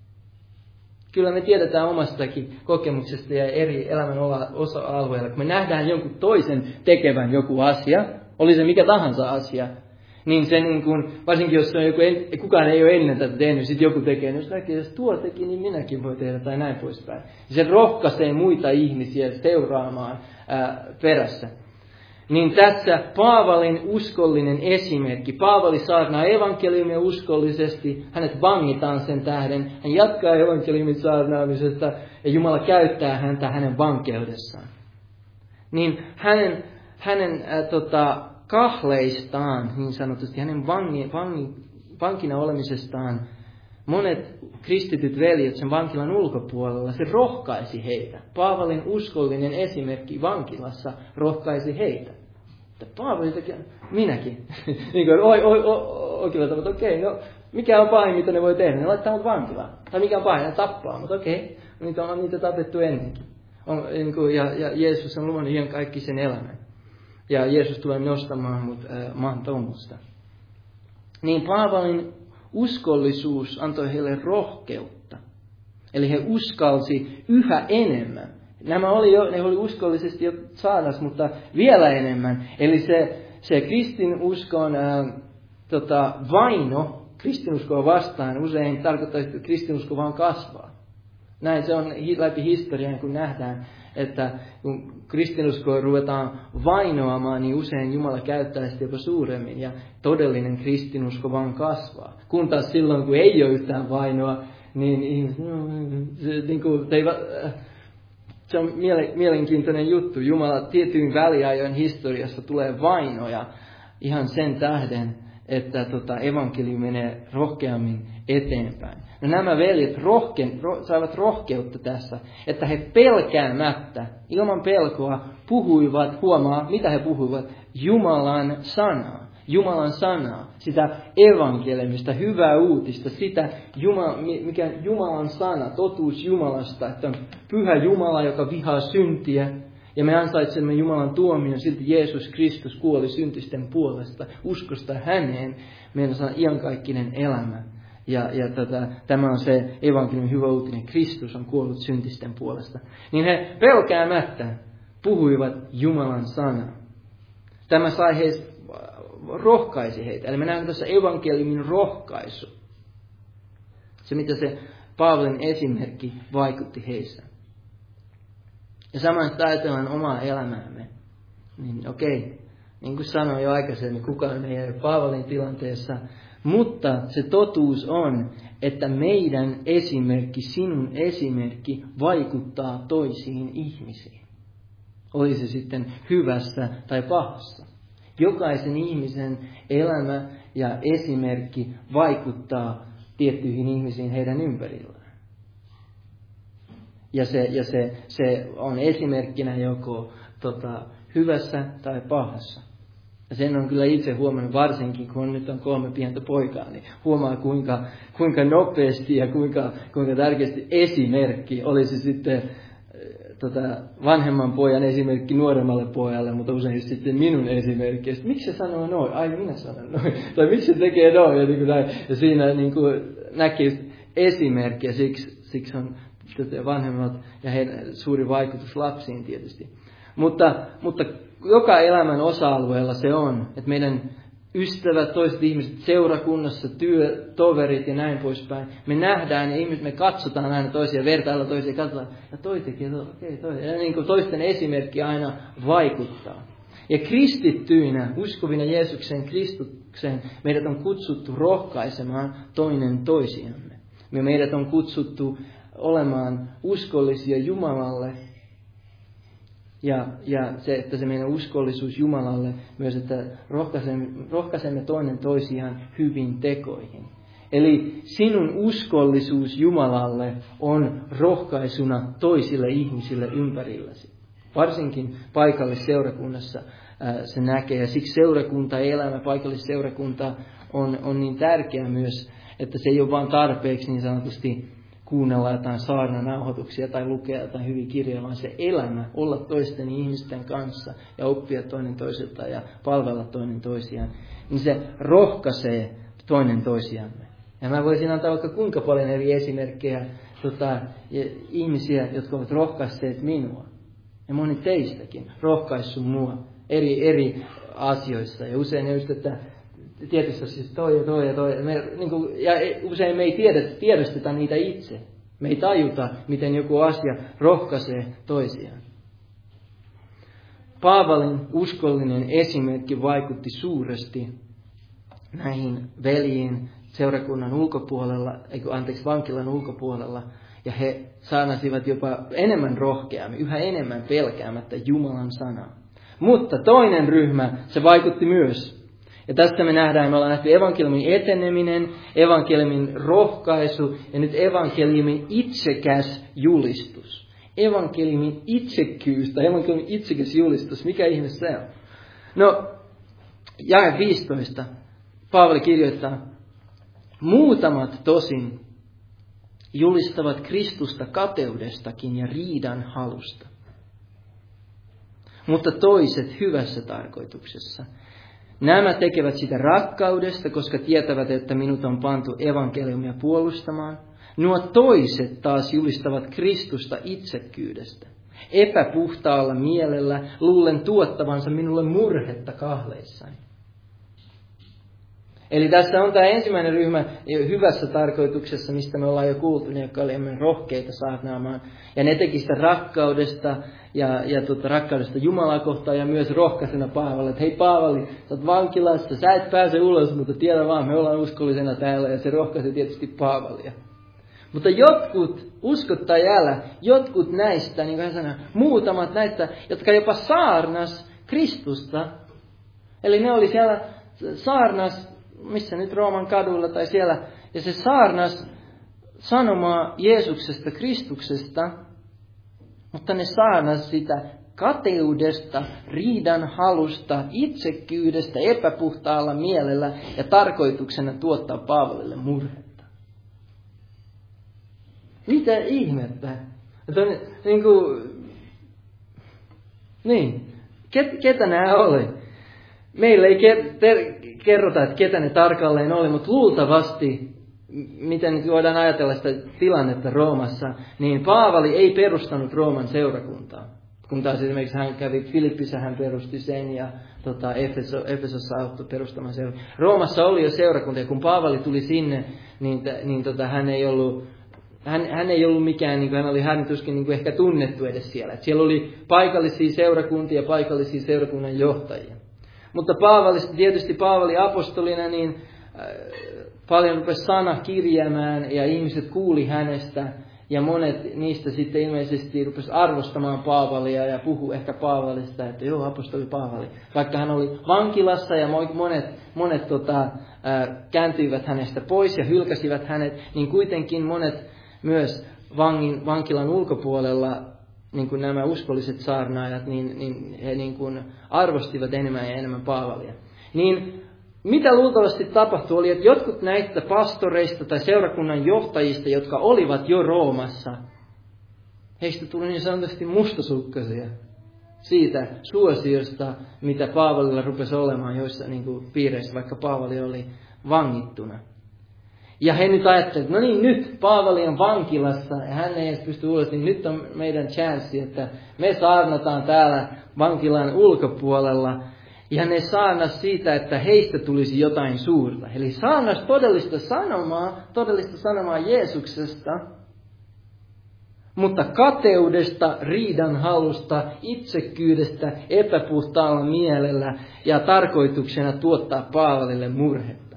Kyllä me tiedetään omastakin kokemuksesta ja eri elämän osa-alueilla, kun me nähdään jonkun toisen tekevän joku asia, oli se mikä tahansa asia, niin se niin kuin, varsinkin jos on joku, kukaan ei ole ennen tätä tehnyt, sitten joku tekee, niin jos näkee, jos tuo teki, niin minäkin voi tehdä tai näin poispäin. Se rohkaisee muita ihmisiä seuraamaan perässä. Niin tässä Paavalin uskollinen esimerkki. Paavali saarnaa evankeliumia uskollisesti. Hänet vangitaan sen tähden. Hän jatkaa evankeliumin saarnaamisesta ja Jumala käyttää häntä hänen vankeudessaan. Niin hänen kahleistaan, niin sanotusti, hänen vankina olemisestaan, monet kristityt veljet sen vankilan ulkopuolella, se rohkaisi heitä. Paavalin uskollinen esimerkki vankilassa rohkaisi heitä. Paavali teki, minäkin. niin kuin, oikealla tavalla, että okei, no mikä on pahin, mitä ne voi tehdä? Ne laittaa mut vankilaan. Tai mikä on pahin, ne tappaa, mutta okei, on niitä tapettu ennenkin. Ja Jeesus on luvannut ihan kaikki sen elämän. Ja Jeesus tulee nostamaan mut maan tuommoista. Niin Paavalin uskollisuus antoi heille rohkeutta. Eli he uskalsi yhä enemmän. Ne oli uskollisesti jo saadas, mutta vielä enemmän. Eli se kristinuskon vaino kristinuskoa vastaan usein tarkoittaa, että kristinusko vaan kasvaa. Näin se on läpi historian, kun nähdään, että kun kristinuskoa ruvetaan vainoamaan, niin usein Jumala käyttää sitä jopa suuremmin ja todellinen kristinusko vaan kasvaa. Kun taas silloin, kun ei ole yhtään vainoa, niin ihmiset, se on mielenkiintoinen juttu. Jumala tietyin väliajoin historiassa tulee vainoja ihan sen tähden, että evankeliumi menee rohkeammin eteenpäin. No nämä veljet saivat rohkeutta tässä, että he pelkäämättä, ilman pelkoa, puhuivat, mitä he puhuivat, Jumalan sanaa. Jumalan sanaa, sitä evankeliumista, hyvää uutista, sitä mikä Jumalan sana, totuus Jumalasta, että on pyhä Jumala, joka vihaa syntiä, ja me ansaitsemme Jumalan tuomion, silti Jeesus Kristus kuoli syntisten puolesta, uskosta häneen, meidän saa iankaikkinen elämä. Ja tämä on se evankeliumin hyvä uutinen, Kristus on kuollut syntisten puolesta. Niin he pelkäämättä puhuivat Jumalan sanaa. Tämä sai heistä rohkaisi heitä. Eli me näemme tässä evankeliumin rohkaisu. Se, mitä se Paavalin esimerkki vaikutti heissä. Ja samoin ajatellaan omaa elämäämme. Niin okei, niin kuin sanoin jo aikaisemmin, kukaan ei ole Paavalin tilanteessa. Mutta se totuus on, että meidän esimerkki, sinun esimerkki, vaikuttaa toisiin ihmisiin. Oli se sitten hyvässä tai pahassa. Jokaisen ihmisen elämä ja esimerkki vaikuttaa tiettyihin ihmisiin heidän ympärillään. Ja se on esimerkkinä joko hyvässä tai pahassa. Ja sen on kyllä itse huomannut, varsinkin kun nyt on 3 pientä poikaa, niin huomaa kuinka nopeasti ja kuinka tärkeästi esimerkki olisi sitten vanhemman pojan esimerkki nuoremmalle pojalle, mutta usein sitten minun esimerkki. Miksi se sanoo noin? Ai, minä sanon noin. Tai miksi se tekee noin? Ja siinä niin kuin näkee esimerkkiä, siksi on vanhemmat ja heidän suuri vaikutus lapsiin tietysti. Mutta joka elämän osa-alueella se on, että meidän ystävät, toiset ihmiset seurakunnassa, työtoverit ja näin poispäin. Me nähdään ja ihmiset, me katsotaan aina toisia, vertailla toisia, katsotaan, ja toi tekee, toi. Ja niin kuin toisten esimerkki aina vaikuttaa. Ja kristittyinä, uskovina Jeesuksen Kristukseen, meidät on kutsuttu rohkaisemaan toinen toisiamme. Meidät on kutsuttu olemaan uskollisia Jumalalle. Ja se, että se meidän uskollisuus Jumalalle myös, että rohkaisemme toinen toisiaan hyvin tekoihin. Eli sinun uskollisuus Jumalalle on rohkaisuna toisille ihmisille ympärilläsi. Varsinkin paikallisseurakunnassa se näkee. Ja siksi seurakuntaelämä, paikallisseurakunta on niin tärkeä myös, että se ei ole vain tarpeeksi niin sanotusti kuunnella jotain saarnanauhoituksia tai lukea jotain hyviä kirjoja, vaan se elämä, olla toisten ihmisten kanssa ja oppia toinen toisilta ja palvella toinen toisiaan, niin se rohkaisee toinen toisiamme. Ja mä voisin antaa vaikka kuinka paljon eri esimerkkejä ihmisiä, jotka ovat rohkaiseet minua. Ja moni teistäkin rohkaissut mua eri asioissa. Ja usein just, että tietysti siis toi. Ja usein me ei tiedosteta niitä itse. Me ei tajuta, miten joku asia rohkaisee toisiaan. Paavalin uskollinen esimerkki vaikutti suuresti näihin veljiin seurakunnan ulkopuolella, vankilan ulkopuolella. Ja he saanasivat jopa enemmän rohkeammin, yhä enemmän pelkäämättä Jumalan sanaa. Mutta toinen ryhmä, se vaikutti myös. Ja tästä me nähdään, me ollaan nähty evankeliumin eteneminen, evankeliumin rohkaisu ja nyt evankeliumin itsekäs julistus. Evankeliumin itsekkyys tai evankeliumin itsekäs julistus, mikä ihme se on? No, jae 15, Paavali kirjoittaa, muutamat tosin julistavat Kristusta kateudestakin ja riidan halusta, mutta toiset hyvässä tarkoituksessa. Nämä tekevät sitä rakkaudesta, koska tietävät, että minut on pantu evankeliumia puolustamaan. Nuo toiset taas julistavat Kristusta itsekkyydestä, epäpuhtaalla mielellä, luullen tuottavansa minulle murhetta kahleissani. Eli tässä on tämä ensimmäinen ryhmä hyvässä tarkoituksessa, mistä me ollaan jo kuultu, ne, jotka olivat rohkeita saarnaamaan. Ja ne teki sitä rakkaudesta ja rakkaudesta Jumalaa kohtaan ja myös rohkaisena Paavalle, että hei Paavali, sä oot vankilassa, sä et pääse ulos, mutta tiedä vaan, me ollaan uskollisena täällä, ja se rohkaisi tietysti Paavalia. Mutta jotkut, uskot tai älä, jotkut näistä, niin kuin hän sanoi, muutamat näistä, jotka jopa saarnas Kristusta, eli ne oli siellä saarnas, missä nyt Rooman kadulla tai siellä, ja se saarnas sanomaa Jeesuksesta, Kristuksesta, mutta ne saarnas sitä kateudesta, riidan halusta, itsekkyydestä, epäpuhtaalla mielellä ja tarkoituksena tuottaa Paavalille murhetta. Mitä ihmettä? Ketä nämä oli? Meillä ei kerrota, että ketä ne tarkalleen oli, mutta luultavasti, miten nyt voidaan ajatella sitä tilannetta Roomassa, niin Paavali ei perustanut Rooman seurakuntaa. Kun taas esimerkiksi hän kävi Filippissä, hän perusti sen ja Efesossa auttoi perustamaan seurakuntaa. Roomassa oli jo seurakunta ja kun Paavali tuli sinne, hän ei ollut mikään, niin kuin hän oli tuskin niin kuin ehkä tunnettu edes siellä. Että siellä oli paikallisia seurakuntia ja paikallisia seurakunnan johtajia. Mutta tietysti Paavali apostolina, niin paljon rupesi sana kirjäämään ja ihmiset kuuli hänestä. Ja monet niistä sitten ilmeisesti rupesi arvostamaan Paavalia ja puhui ehkä Paavalista, että joo, apostoli Paavali. Vaikka hän oli vankilassa ja monet kääntyivät hänestä pois ja hylkäsivät hänet, niin kuitenkin monet myös vankilan ulkopuolella, niin kuin nämä uskolliset saarnaajat, niin he niin kuin arvostivat enemmän ja enemmän Paavalia. Niin mitä luultavasti tapahtui oli, että jotkut näistä pastoreista tai seurakunnan johtajista, jotka olivat jo Roomassa, heistä tuli niin sanotusti mustasukkaisia siitä suosiosta, mitä Paavalilla rupesi olemaan joissa niin kuin piireissä, vaikka Paavali oli vangittuna. Ja he nyt ajattelivat, että no niin, nyt Paavali on vankilassa ja hän ei edes pysty ulos, niin nyt on meidän chanssi, että me saarnataan täällä vankilan ulkopuolella. Ja ne saarnas siitä, että heistä tulisi jotain suurta. Eli saarnas todellista sanomaa Jeesuksesta, mutta kateudesta, riidan halusta, itsekkyydestä, epäpuhtaalla mielellä ja tarkoituksena tuottaa Paavalille murhetta.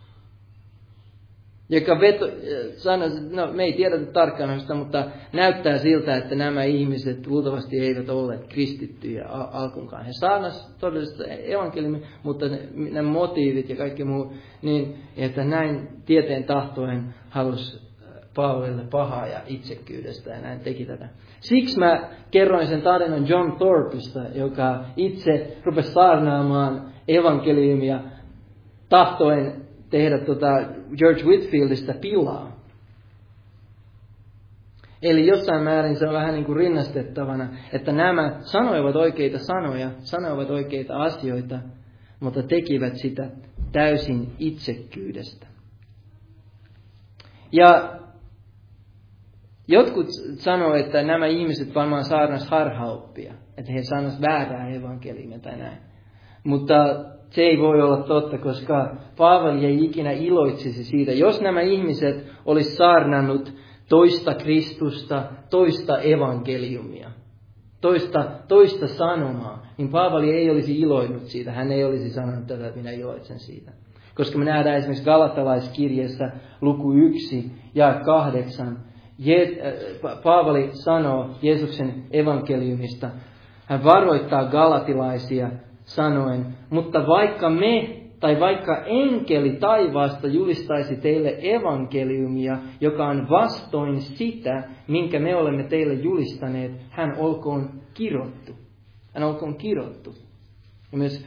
Joka sanoi, no me ei tiedetä tarkkaan sitä, mutta näyttää siltä, että nämä ihmiset luultavasti eivät olleet kristittyjä alkuunkaan. He saarnas todellista evankeliumia, mutta nämä motiivit ja kaikki muu, niin että näin tieteen tahtoen halusi Paavalille pahaa ja itsekkyydestä ja näin teki tätä. Siksi mä kerroin sen tarinan John Thorpesta, joka itse rupesi saarnaamaan evankeliumia tahtoen tehdä George Whitfieldistä pilaa. Eli jossain määrin se on vähän niin kuin rinnastettavana, että nämä sanoivat oikeita sanoja, sanoivat oikeita asioita, mutta tekivät sitä täysin itsekkyydestä. Ja jotkut sanoo, että nämä ihmiset varmaan saarnas harhaoppia, että he saarnas väärää evankeliumia tai näin. Mutta se ei voi olla totta, koska Paavali ei ikinä iloitsisi siitä. Jos nämä ihmiset olisi saarnannut toista Kristusta, toista evankeliumia, toista sanomaa, niin Paavali ei olisi iloinut siitä. Hän ei olisi sanonut tätä, että minä iloitsen siitä. Koska me nähdään esimerkiksi Galatalaiskirjassa luku 1 ja 8. Paavali sanoo Jeesuksen evankeliumista. Hän varoittaa galatilaisia sanoen, mutta vaikka enkeli taivaasta julistaisi teille evankeliumia, joka on vastoin sitä, minkä me olemme teille julistaneet, hän olkoon kirottu. Hän olkoon kirottu. Ja myös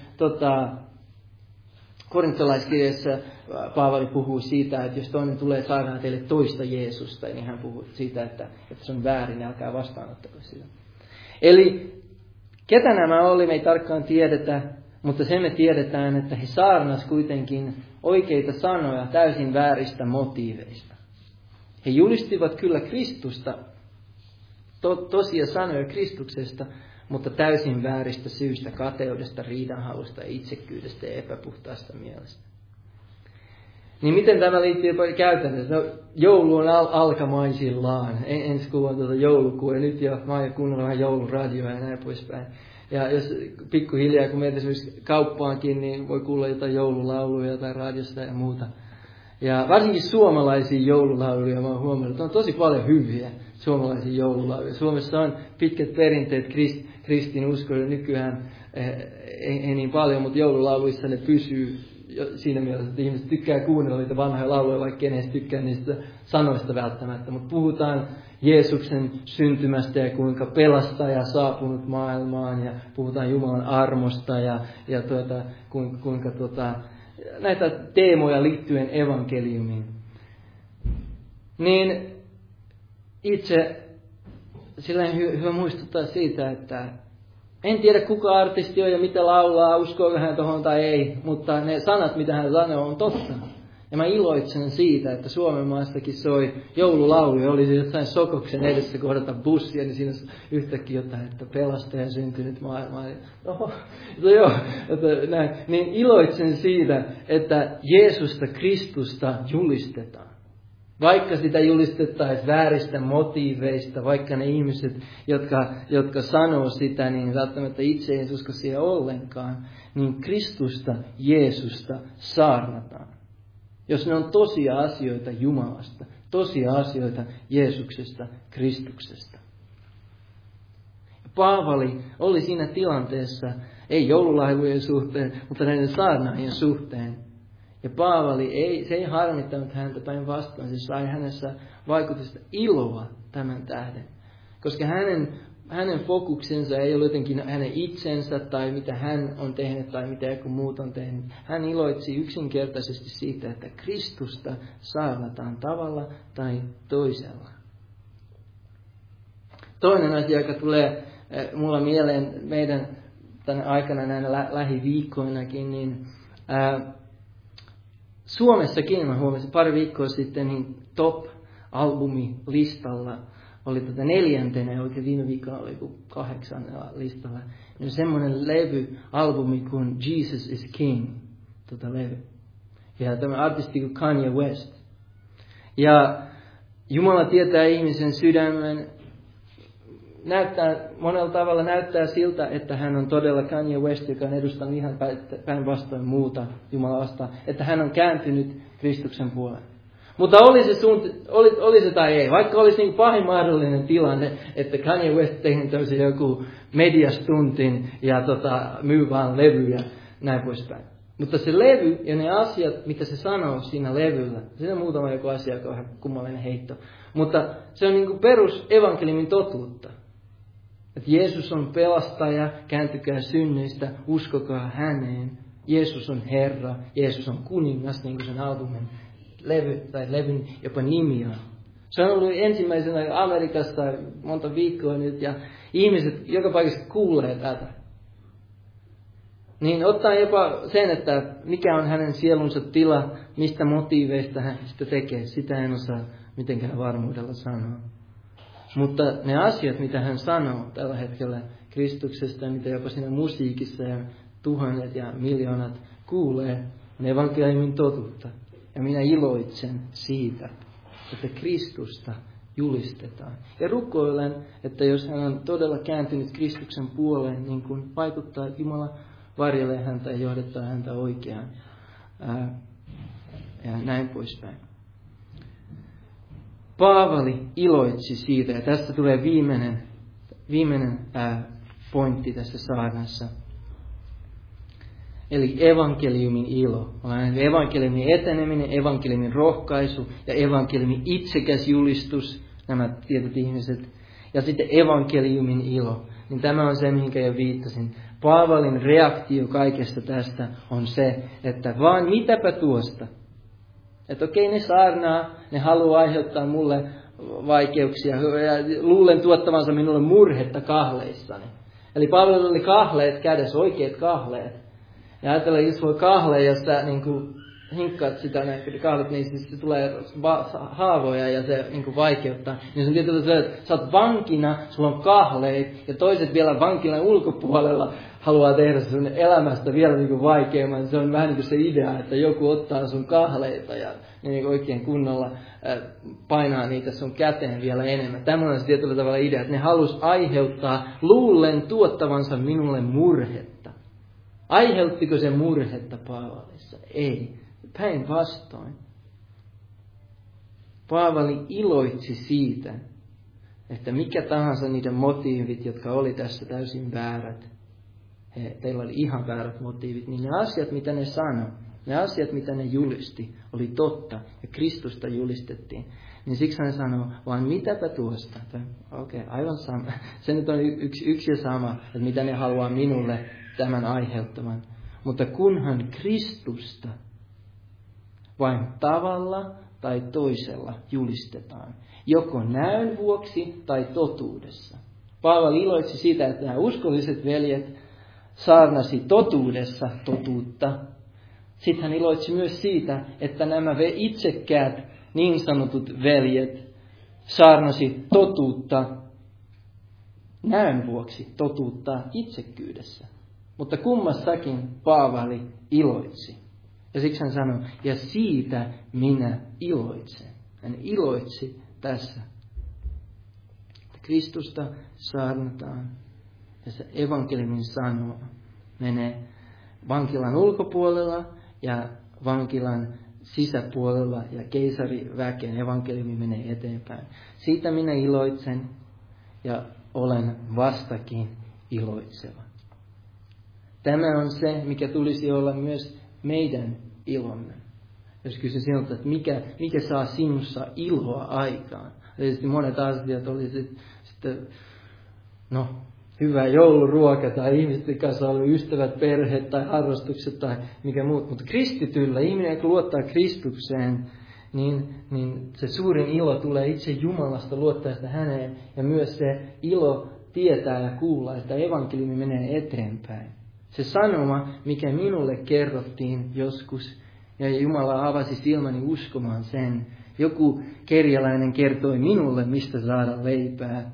korintolaiskirjassa Paavali puhuu siitä, että jos toinen tulee saarnaamaan teille toista Jeesusta, niin hän puhuu siitä, että se on väärin, älkää vastaanottako sitä. Eli ketä nämä oli, me ei tarkkaan tiedetä, mutta sen me tiedetään, että he saarnas kuitenkin oikeita sanoja täysin vääristä motiiveista. He julistivat kyllä Kristusta, tosia sanoja Kristuksesta, mutta täysin vääristä syistä, kateudesta, riidanhalusta, itsekkyydestä ja epäpuhtaasta mielestä. Niin miten tämä liittyy käytännössä? No, joulu on alkamaisillaan. Ensi kuu on joulukuu ja nyt jo mä oon kuunnellut vähän jouluradioa ja näin poispäin. Ja jos pikkuhiljaa, kun menet esimerkiksi kauppaankin, niin voi kuulla jotain joululauluja tai radiosta ja muuta. Ja varsinkin suomalaisia joululauluja mä oon huomannut, että on tosi paljon hyviä suomalaisia joululauluja. Suomessa on pitkät perinteet kristinuskoja nykyään ei niin paljon, mutta joululauluissa ne pysyy siinä mielessä, että ihmiset tykkää kuunnella niitä vanhoja lauluja, vaikka en edes tykkää niistä sanoista välttämättä. Mutta puhutaan Jeesuksen syntymästä ja kuinka pelastaja saapunut maailmaan ja puhutaan Jumalan armosta ja kuinka näitä teemoja liittyen evankeliumiin. Niin itse sillä hyvä muistuttaa siitä, että en tiedä kuka artisti on ja mitä laulaa, uskoiko hän tuohon tai ei, mutta ne sanat, mitä hän sanoo, on totta. Ja mä iloitsen siitä, että Suomen maassakin soi joululaulu ja oli jossain Sokoksen edessä kohdata bussia, niin siinä on yhtäkkiä jotain, että pelastaja syntynyt maailmaan. Niin iloitsen siitä, että Jeesusta Kristusta julistetaan. Vaikka sitä julistettaisiin vääristä motiiveista, vaikka ne ihmiset, jotka sanoo sitä, niin välttämättä itse ei usko siihen ollenkaan, niin Kristusta, Jeesusta saarnataan. Jos ne on tosia asioita Jumalasta, tosia asioita Jeesuksesta, Kristuksesta. Paavali oli siinä tilanteessa, ei joululahjojen suhteen, mutta näiden saarnaajien suhteen. Ja Paavali se ei harmittanut häntä päinvastoin, se sai hänessä vaikutusta iloa tämän tähden. Koska hänen fokuksensa ei ole jotenkin hänen itsensä tai mitä hän on tehnyt tai mitä joku muut on tehnyt. Hän iloitsi yksinkertaisesti siitä, että Kristusta saarnataan tavalla tai toisella. Toinen asia, joka tulee mulla mieleen meidän tänä aikana näinä lähiviikkoinakin, niin Suomessakin, mä huomasin pari viikkoa sitten, niin top-albumilistalla oli 4. ja oikein viime viikolla oli 8 listalla. Niin semmoinen albumi kuin Jesus is King, levy. Ja tämä artisti kuin Kanye West. Ja Jumala tietää ihmisen sydämen. Monella tavalla näyttää siltä, että hän on todella Kanye West, joka on edustanut ihan päinvastoin muuta Jumala vastaan. Että hän on kääntynyt Kristuksen puoleen. Mutta oli se tai ei, vaikka olisi niin pahin mahdollinen tilanne, että Kanye West tehnyt tämmöisen joku mediastuntin ja myy vaan levyjä, näin poispäin. Mutta se levy ja ne asiat, mitä se sanoo siinä levyllä, siinä on muutama joku asia, joka on vähän kummallinen heitto. Mutta se on niin kuin perus evankeliumin totuutta. Että Jeesus on pelastaja, kääntykää synneistä, uskokaa häneen. Jeesus on Herra, Jeesus on kuningas, niin kuin sen albumin levyn jopa nimi on. Se on ollut ensimmäisenä Amerikassa monta viikkoa nyt, ja ihmiset joka paikassa kuulee tätä. Niin ottaa jopa sen, että mikä on hänen sielunsa tila, mistä motiiveista hän sitä tekee, sitä en osaa mitenkään varmuudella sanoa. Mutta ne asiat, mitä hän sanoo tällä hetkellä Kristuksesta, mitä jopa siinä musiikissa ja tuhannet ja miljoonat kuulee, on evankeliumin totuutta. Ja minä iloitsen siitä, että Kristusta julistetaan. Ja rukoilen, että jos hän on todella kääntynyt Kristuksen puoleen, niin kuin vaikuttaa, että Jumala varjelee häntä ja johdattaa häntä oikeaan. Ja näin poispäin. Paavali iloitsi siitä, ja tästä tulee viimeinen pointti tässä saarnassa. Eli evankeliumin ilo. Evankeliumin eteneminen, evankeliumin rohkaisu ja evankeliumin itsekäs julistus, nämä tietyt ihmiset. Ja sitten evankeliumin ilo. Niin tämä on se, mihinkä jo viittasin. Paavalin reaktio kaikesta tästä on se, että vaan mitäpä tuosta. Että okei, ne saarnaa, ne haluaa aiheuttaa mulle vaikeuksia ja luulen tuottavansa minulle murhetta kahleissani. Eli Paavalilla oli kahleet kädessä, oikeat kahleet. Ja ajatellaan, jos voi kahleen, jos sä niin hinkkaat sitä näitä kahlet, niin siis se tulee haavoja ja se niin vaikeuttaa. Niin se on tietysti se, että sä oot vankina, sulla on kahleet ja toiset vielä vankilan ulkopuolella haluaa tehdä sun elämästä vielä niin kuin vaikeamman. Se on vähän niin kuin se idea, että joku ottaa sun kahleita ja niin oikein kunnolla painaa niitä sun käteen vielä enemmän. Tämä on se tietyllä tavalla idea, että ne halus aiheuttaa luullen tuottavansa minulle murhetta. Aiheuttiko se murhetta Paavalissa? Ei. Päinvastoin. Paavali iloitsi siitä, että mikä tahansa niiden motiivit, jotka oli tässä täysin väärät, teillä oli ihan väärät motiivit, niin ne asiat, mitä ne sanoi, ne asiat, mitä ne julisti, oli totta ja Kristusta julistettiin. Niin siksi hän sanoo, vaan mitäpä tuosta? Okei, aivan sama. Se nyt on yksi ja sama, että mitä ne haluaa minulle tämän aiheuttaman. Mutta kunhan Kristusta vain tavalla tai toisella julistetaan, joko näön vuoksi tai totuudessa. Paavali iloitsi siitä, että nämä uskolliset veljet saarnasi totuudessa totuutta. Sitten hän iloitsi myös siitä, että nämä itsekkäät niin sanotut veljet saarnasi totuutta näön vuoksi, totuutta itsekkyydessä. Mutta kummassakin Paavali iloitsi. Ja siksi hän sanoi, ja siitä minä iloitsen. Hän iloitsi tässä. Kristusta saarnataan. Ja se evankeliumin sanoma menee vankilan ulkopuolella ja vankilan sisäpuolella ja keisariväkeen evankeliumi menee eteenpäin. Siitä minä iloitsen ja olen vastakin iloitseva. Tämä on se, mikä tulisi olla myös meidän ilomme. Jos kysyn sinulta, että mikä saa sinussa iloa aikaan. Tietysti monet asiat oli sitten hyvä jouluruoka tai ihmisten kanssa ollut ystävät, perheet tai harrastukset tai mikä muut. Mutta kristityllä, ihminen kun luottaa Kristukseen, niin se suurin ilo tulee itse Jumalasta luottaesta häneen. Ja myös se ilo tietää ja kuulla, että evankeliumi menee eteenpäin. Se sanoma, mikä minulle kerrottiin joskus, ja Jumala avasi silmäni uskomaan sen. Joku kerjäläinen kertoi minulle, mistä saada leipää,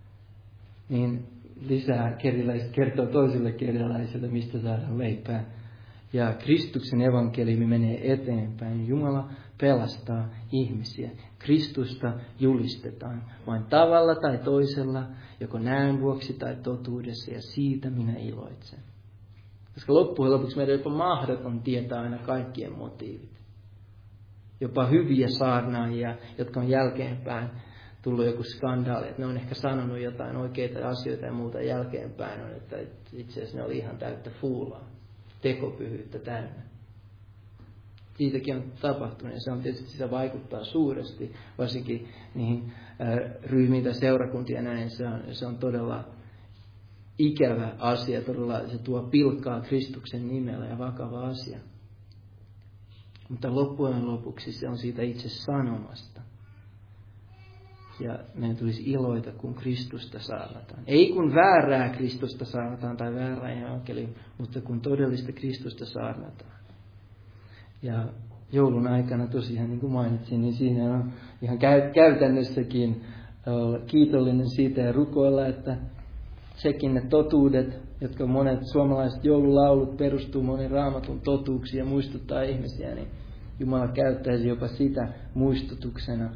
niin lisää kerjäläiset kertoo toisille kerjäläisille, mistä saada leipää. Ja Kristuksen evankeliumi menee eteenpäin. Jumala pelastaa ihmisiä. Kristusta julistetaan vain tavalla tai toisella, joko näön vuoksi tai totuudessa, ja siitä minä iloitsen. Koska loppujen lopuksi meidän on jopa mahdoton tietää aina kaikkien motiivit. Jopa hyviä saarnaajia, jotka on jälkeenpäin tullut joku skandaali, että ne on ehkä sanonut jotain oikeita asioita ja muuta jälkeenpäin on, että itse asiassa ne oli ihan täyttä fuulaa, tekopyhyyttä täynnä. Siitäkin on tapahtunut ja se on tietysti, sitä vaikuttaa suuresti, varsinkin niihin ryhmiin tai seurakuntiin ja näin. Se on todella ikävä asia, todella se tuo pilkkaa Kristuksen nimellä ja vakava asia. Mutta loppujen lopuksi se on siitä itse sanomasta. Ja meidän tulisi iloita, kun Kristusta saarnataan. Ei kun väärää Kristusta saarnataan tai väärää evankeliumia, mutta kun todellista Kristusta saarnataan. Ja joulun aikana tosiaan, niin kuin mainitsin, niin siinä on ihan käytännössäkin kiitollinen siitä ja rukoilla, että sekin ne totuudet, jotka monet suomalaiset joululaulut perustuu monen raamatun totuuksiin ja muistuttaa ihmisiä, niin Jumala käyttäisi jopa sitä muistutuksena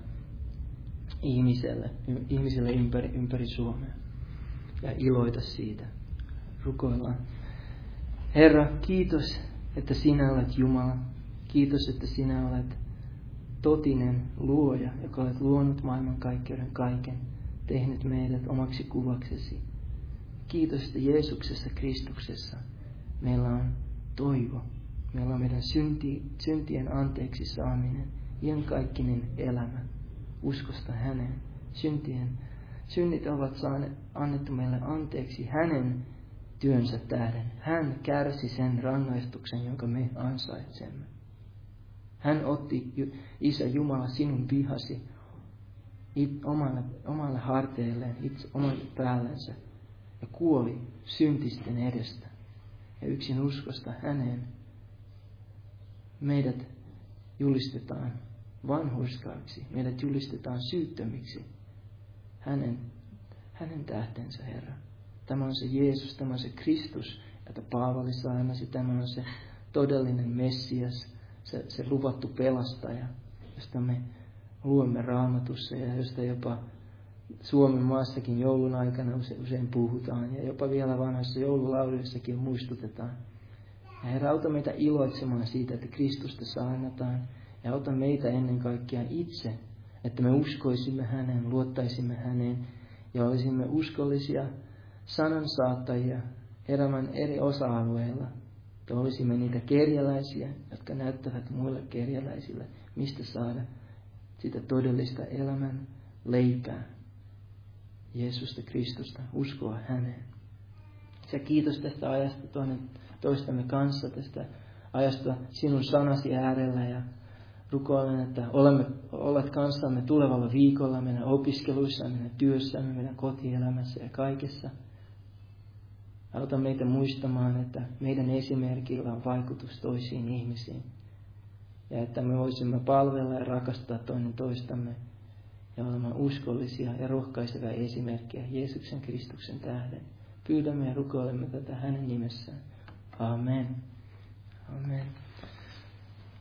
ihmisille ympäri Suomea. Ja iloita siitä. Rukoillaan. Herra, kiitos, että sinä olet Jumala. Kiitos, että sinä olet totinen luoja, joka olet luonut maailmankaikkeuden kaiken, tehnyt meidät omaksi kuvaksesi. Kiitos, että Jeesuksessa Kristuksessa meillä on toivo. Meillä on meidän syntien anteeksi saaminen, iankaikkinen elämä, uskosta häneen. Synnit ovat annettu meille anteeksi hänen työnsä tähden. Hän kärsi sen rangaistuksen, jonka me ansaitsemme. Hän otti, Isä Jumala, sinun vihasi omalle harteilleen, omalle päällensä ja kuoli syntisten edestä. Ja yksin uskosta häneen meidät julistetaan vanhurskaiksi, meidät julistetaan syyttömiksi hänen tähtensä, Herra. Tämä on se Jeesus, tämä on se Kristus, että Paavali saarnasi, tämä on se todellinen Messias, se luvattu pelastaja, josta me luemme Raamatussa ja josta jopa Suomen maassakin joulun aikana usein puhutaan ja jopa vielä vanhoissa joululauluissakin muistutetaan. Ja Herra, auta meitä iloitsemaan siitä, että Kristusta saarnataan ja auta meitä ennen kaikkea itse, että me uskoisimme häneen, luottaisimme häneen ja olisimme uskollisia sanansaattajia elämän eri osa-alueilla. Että olisimme niitä kerjäläisiä, jotka näyttävät muille kerjäläisille, mistä saada sitä todellista elämän leipää. Jeesusta Kristusta, uskoa häneen. Ja kiitos tästä ajasta toistamme kanssa, tästä ajasta sinun sanasi äärellä ja rukoilen, että olet kanssamme tulevalla viikolla meidän opiskeluissa, meidän työssämme, meidän kotielämässä ja kaikessa. Auta meitä muistamaan, että meidän esimerkillä on vaikutus toisiin ihmisiin. Ja että me voisimme palvella ja rakastaa toinen toistamme ja olemaan uskollisia ja rohkaisevia esimerkkejä Jeesuksen Kristuksen tähden. Pyydämme ja rukoilemme tätä hänen nimessään. Amen. Amen.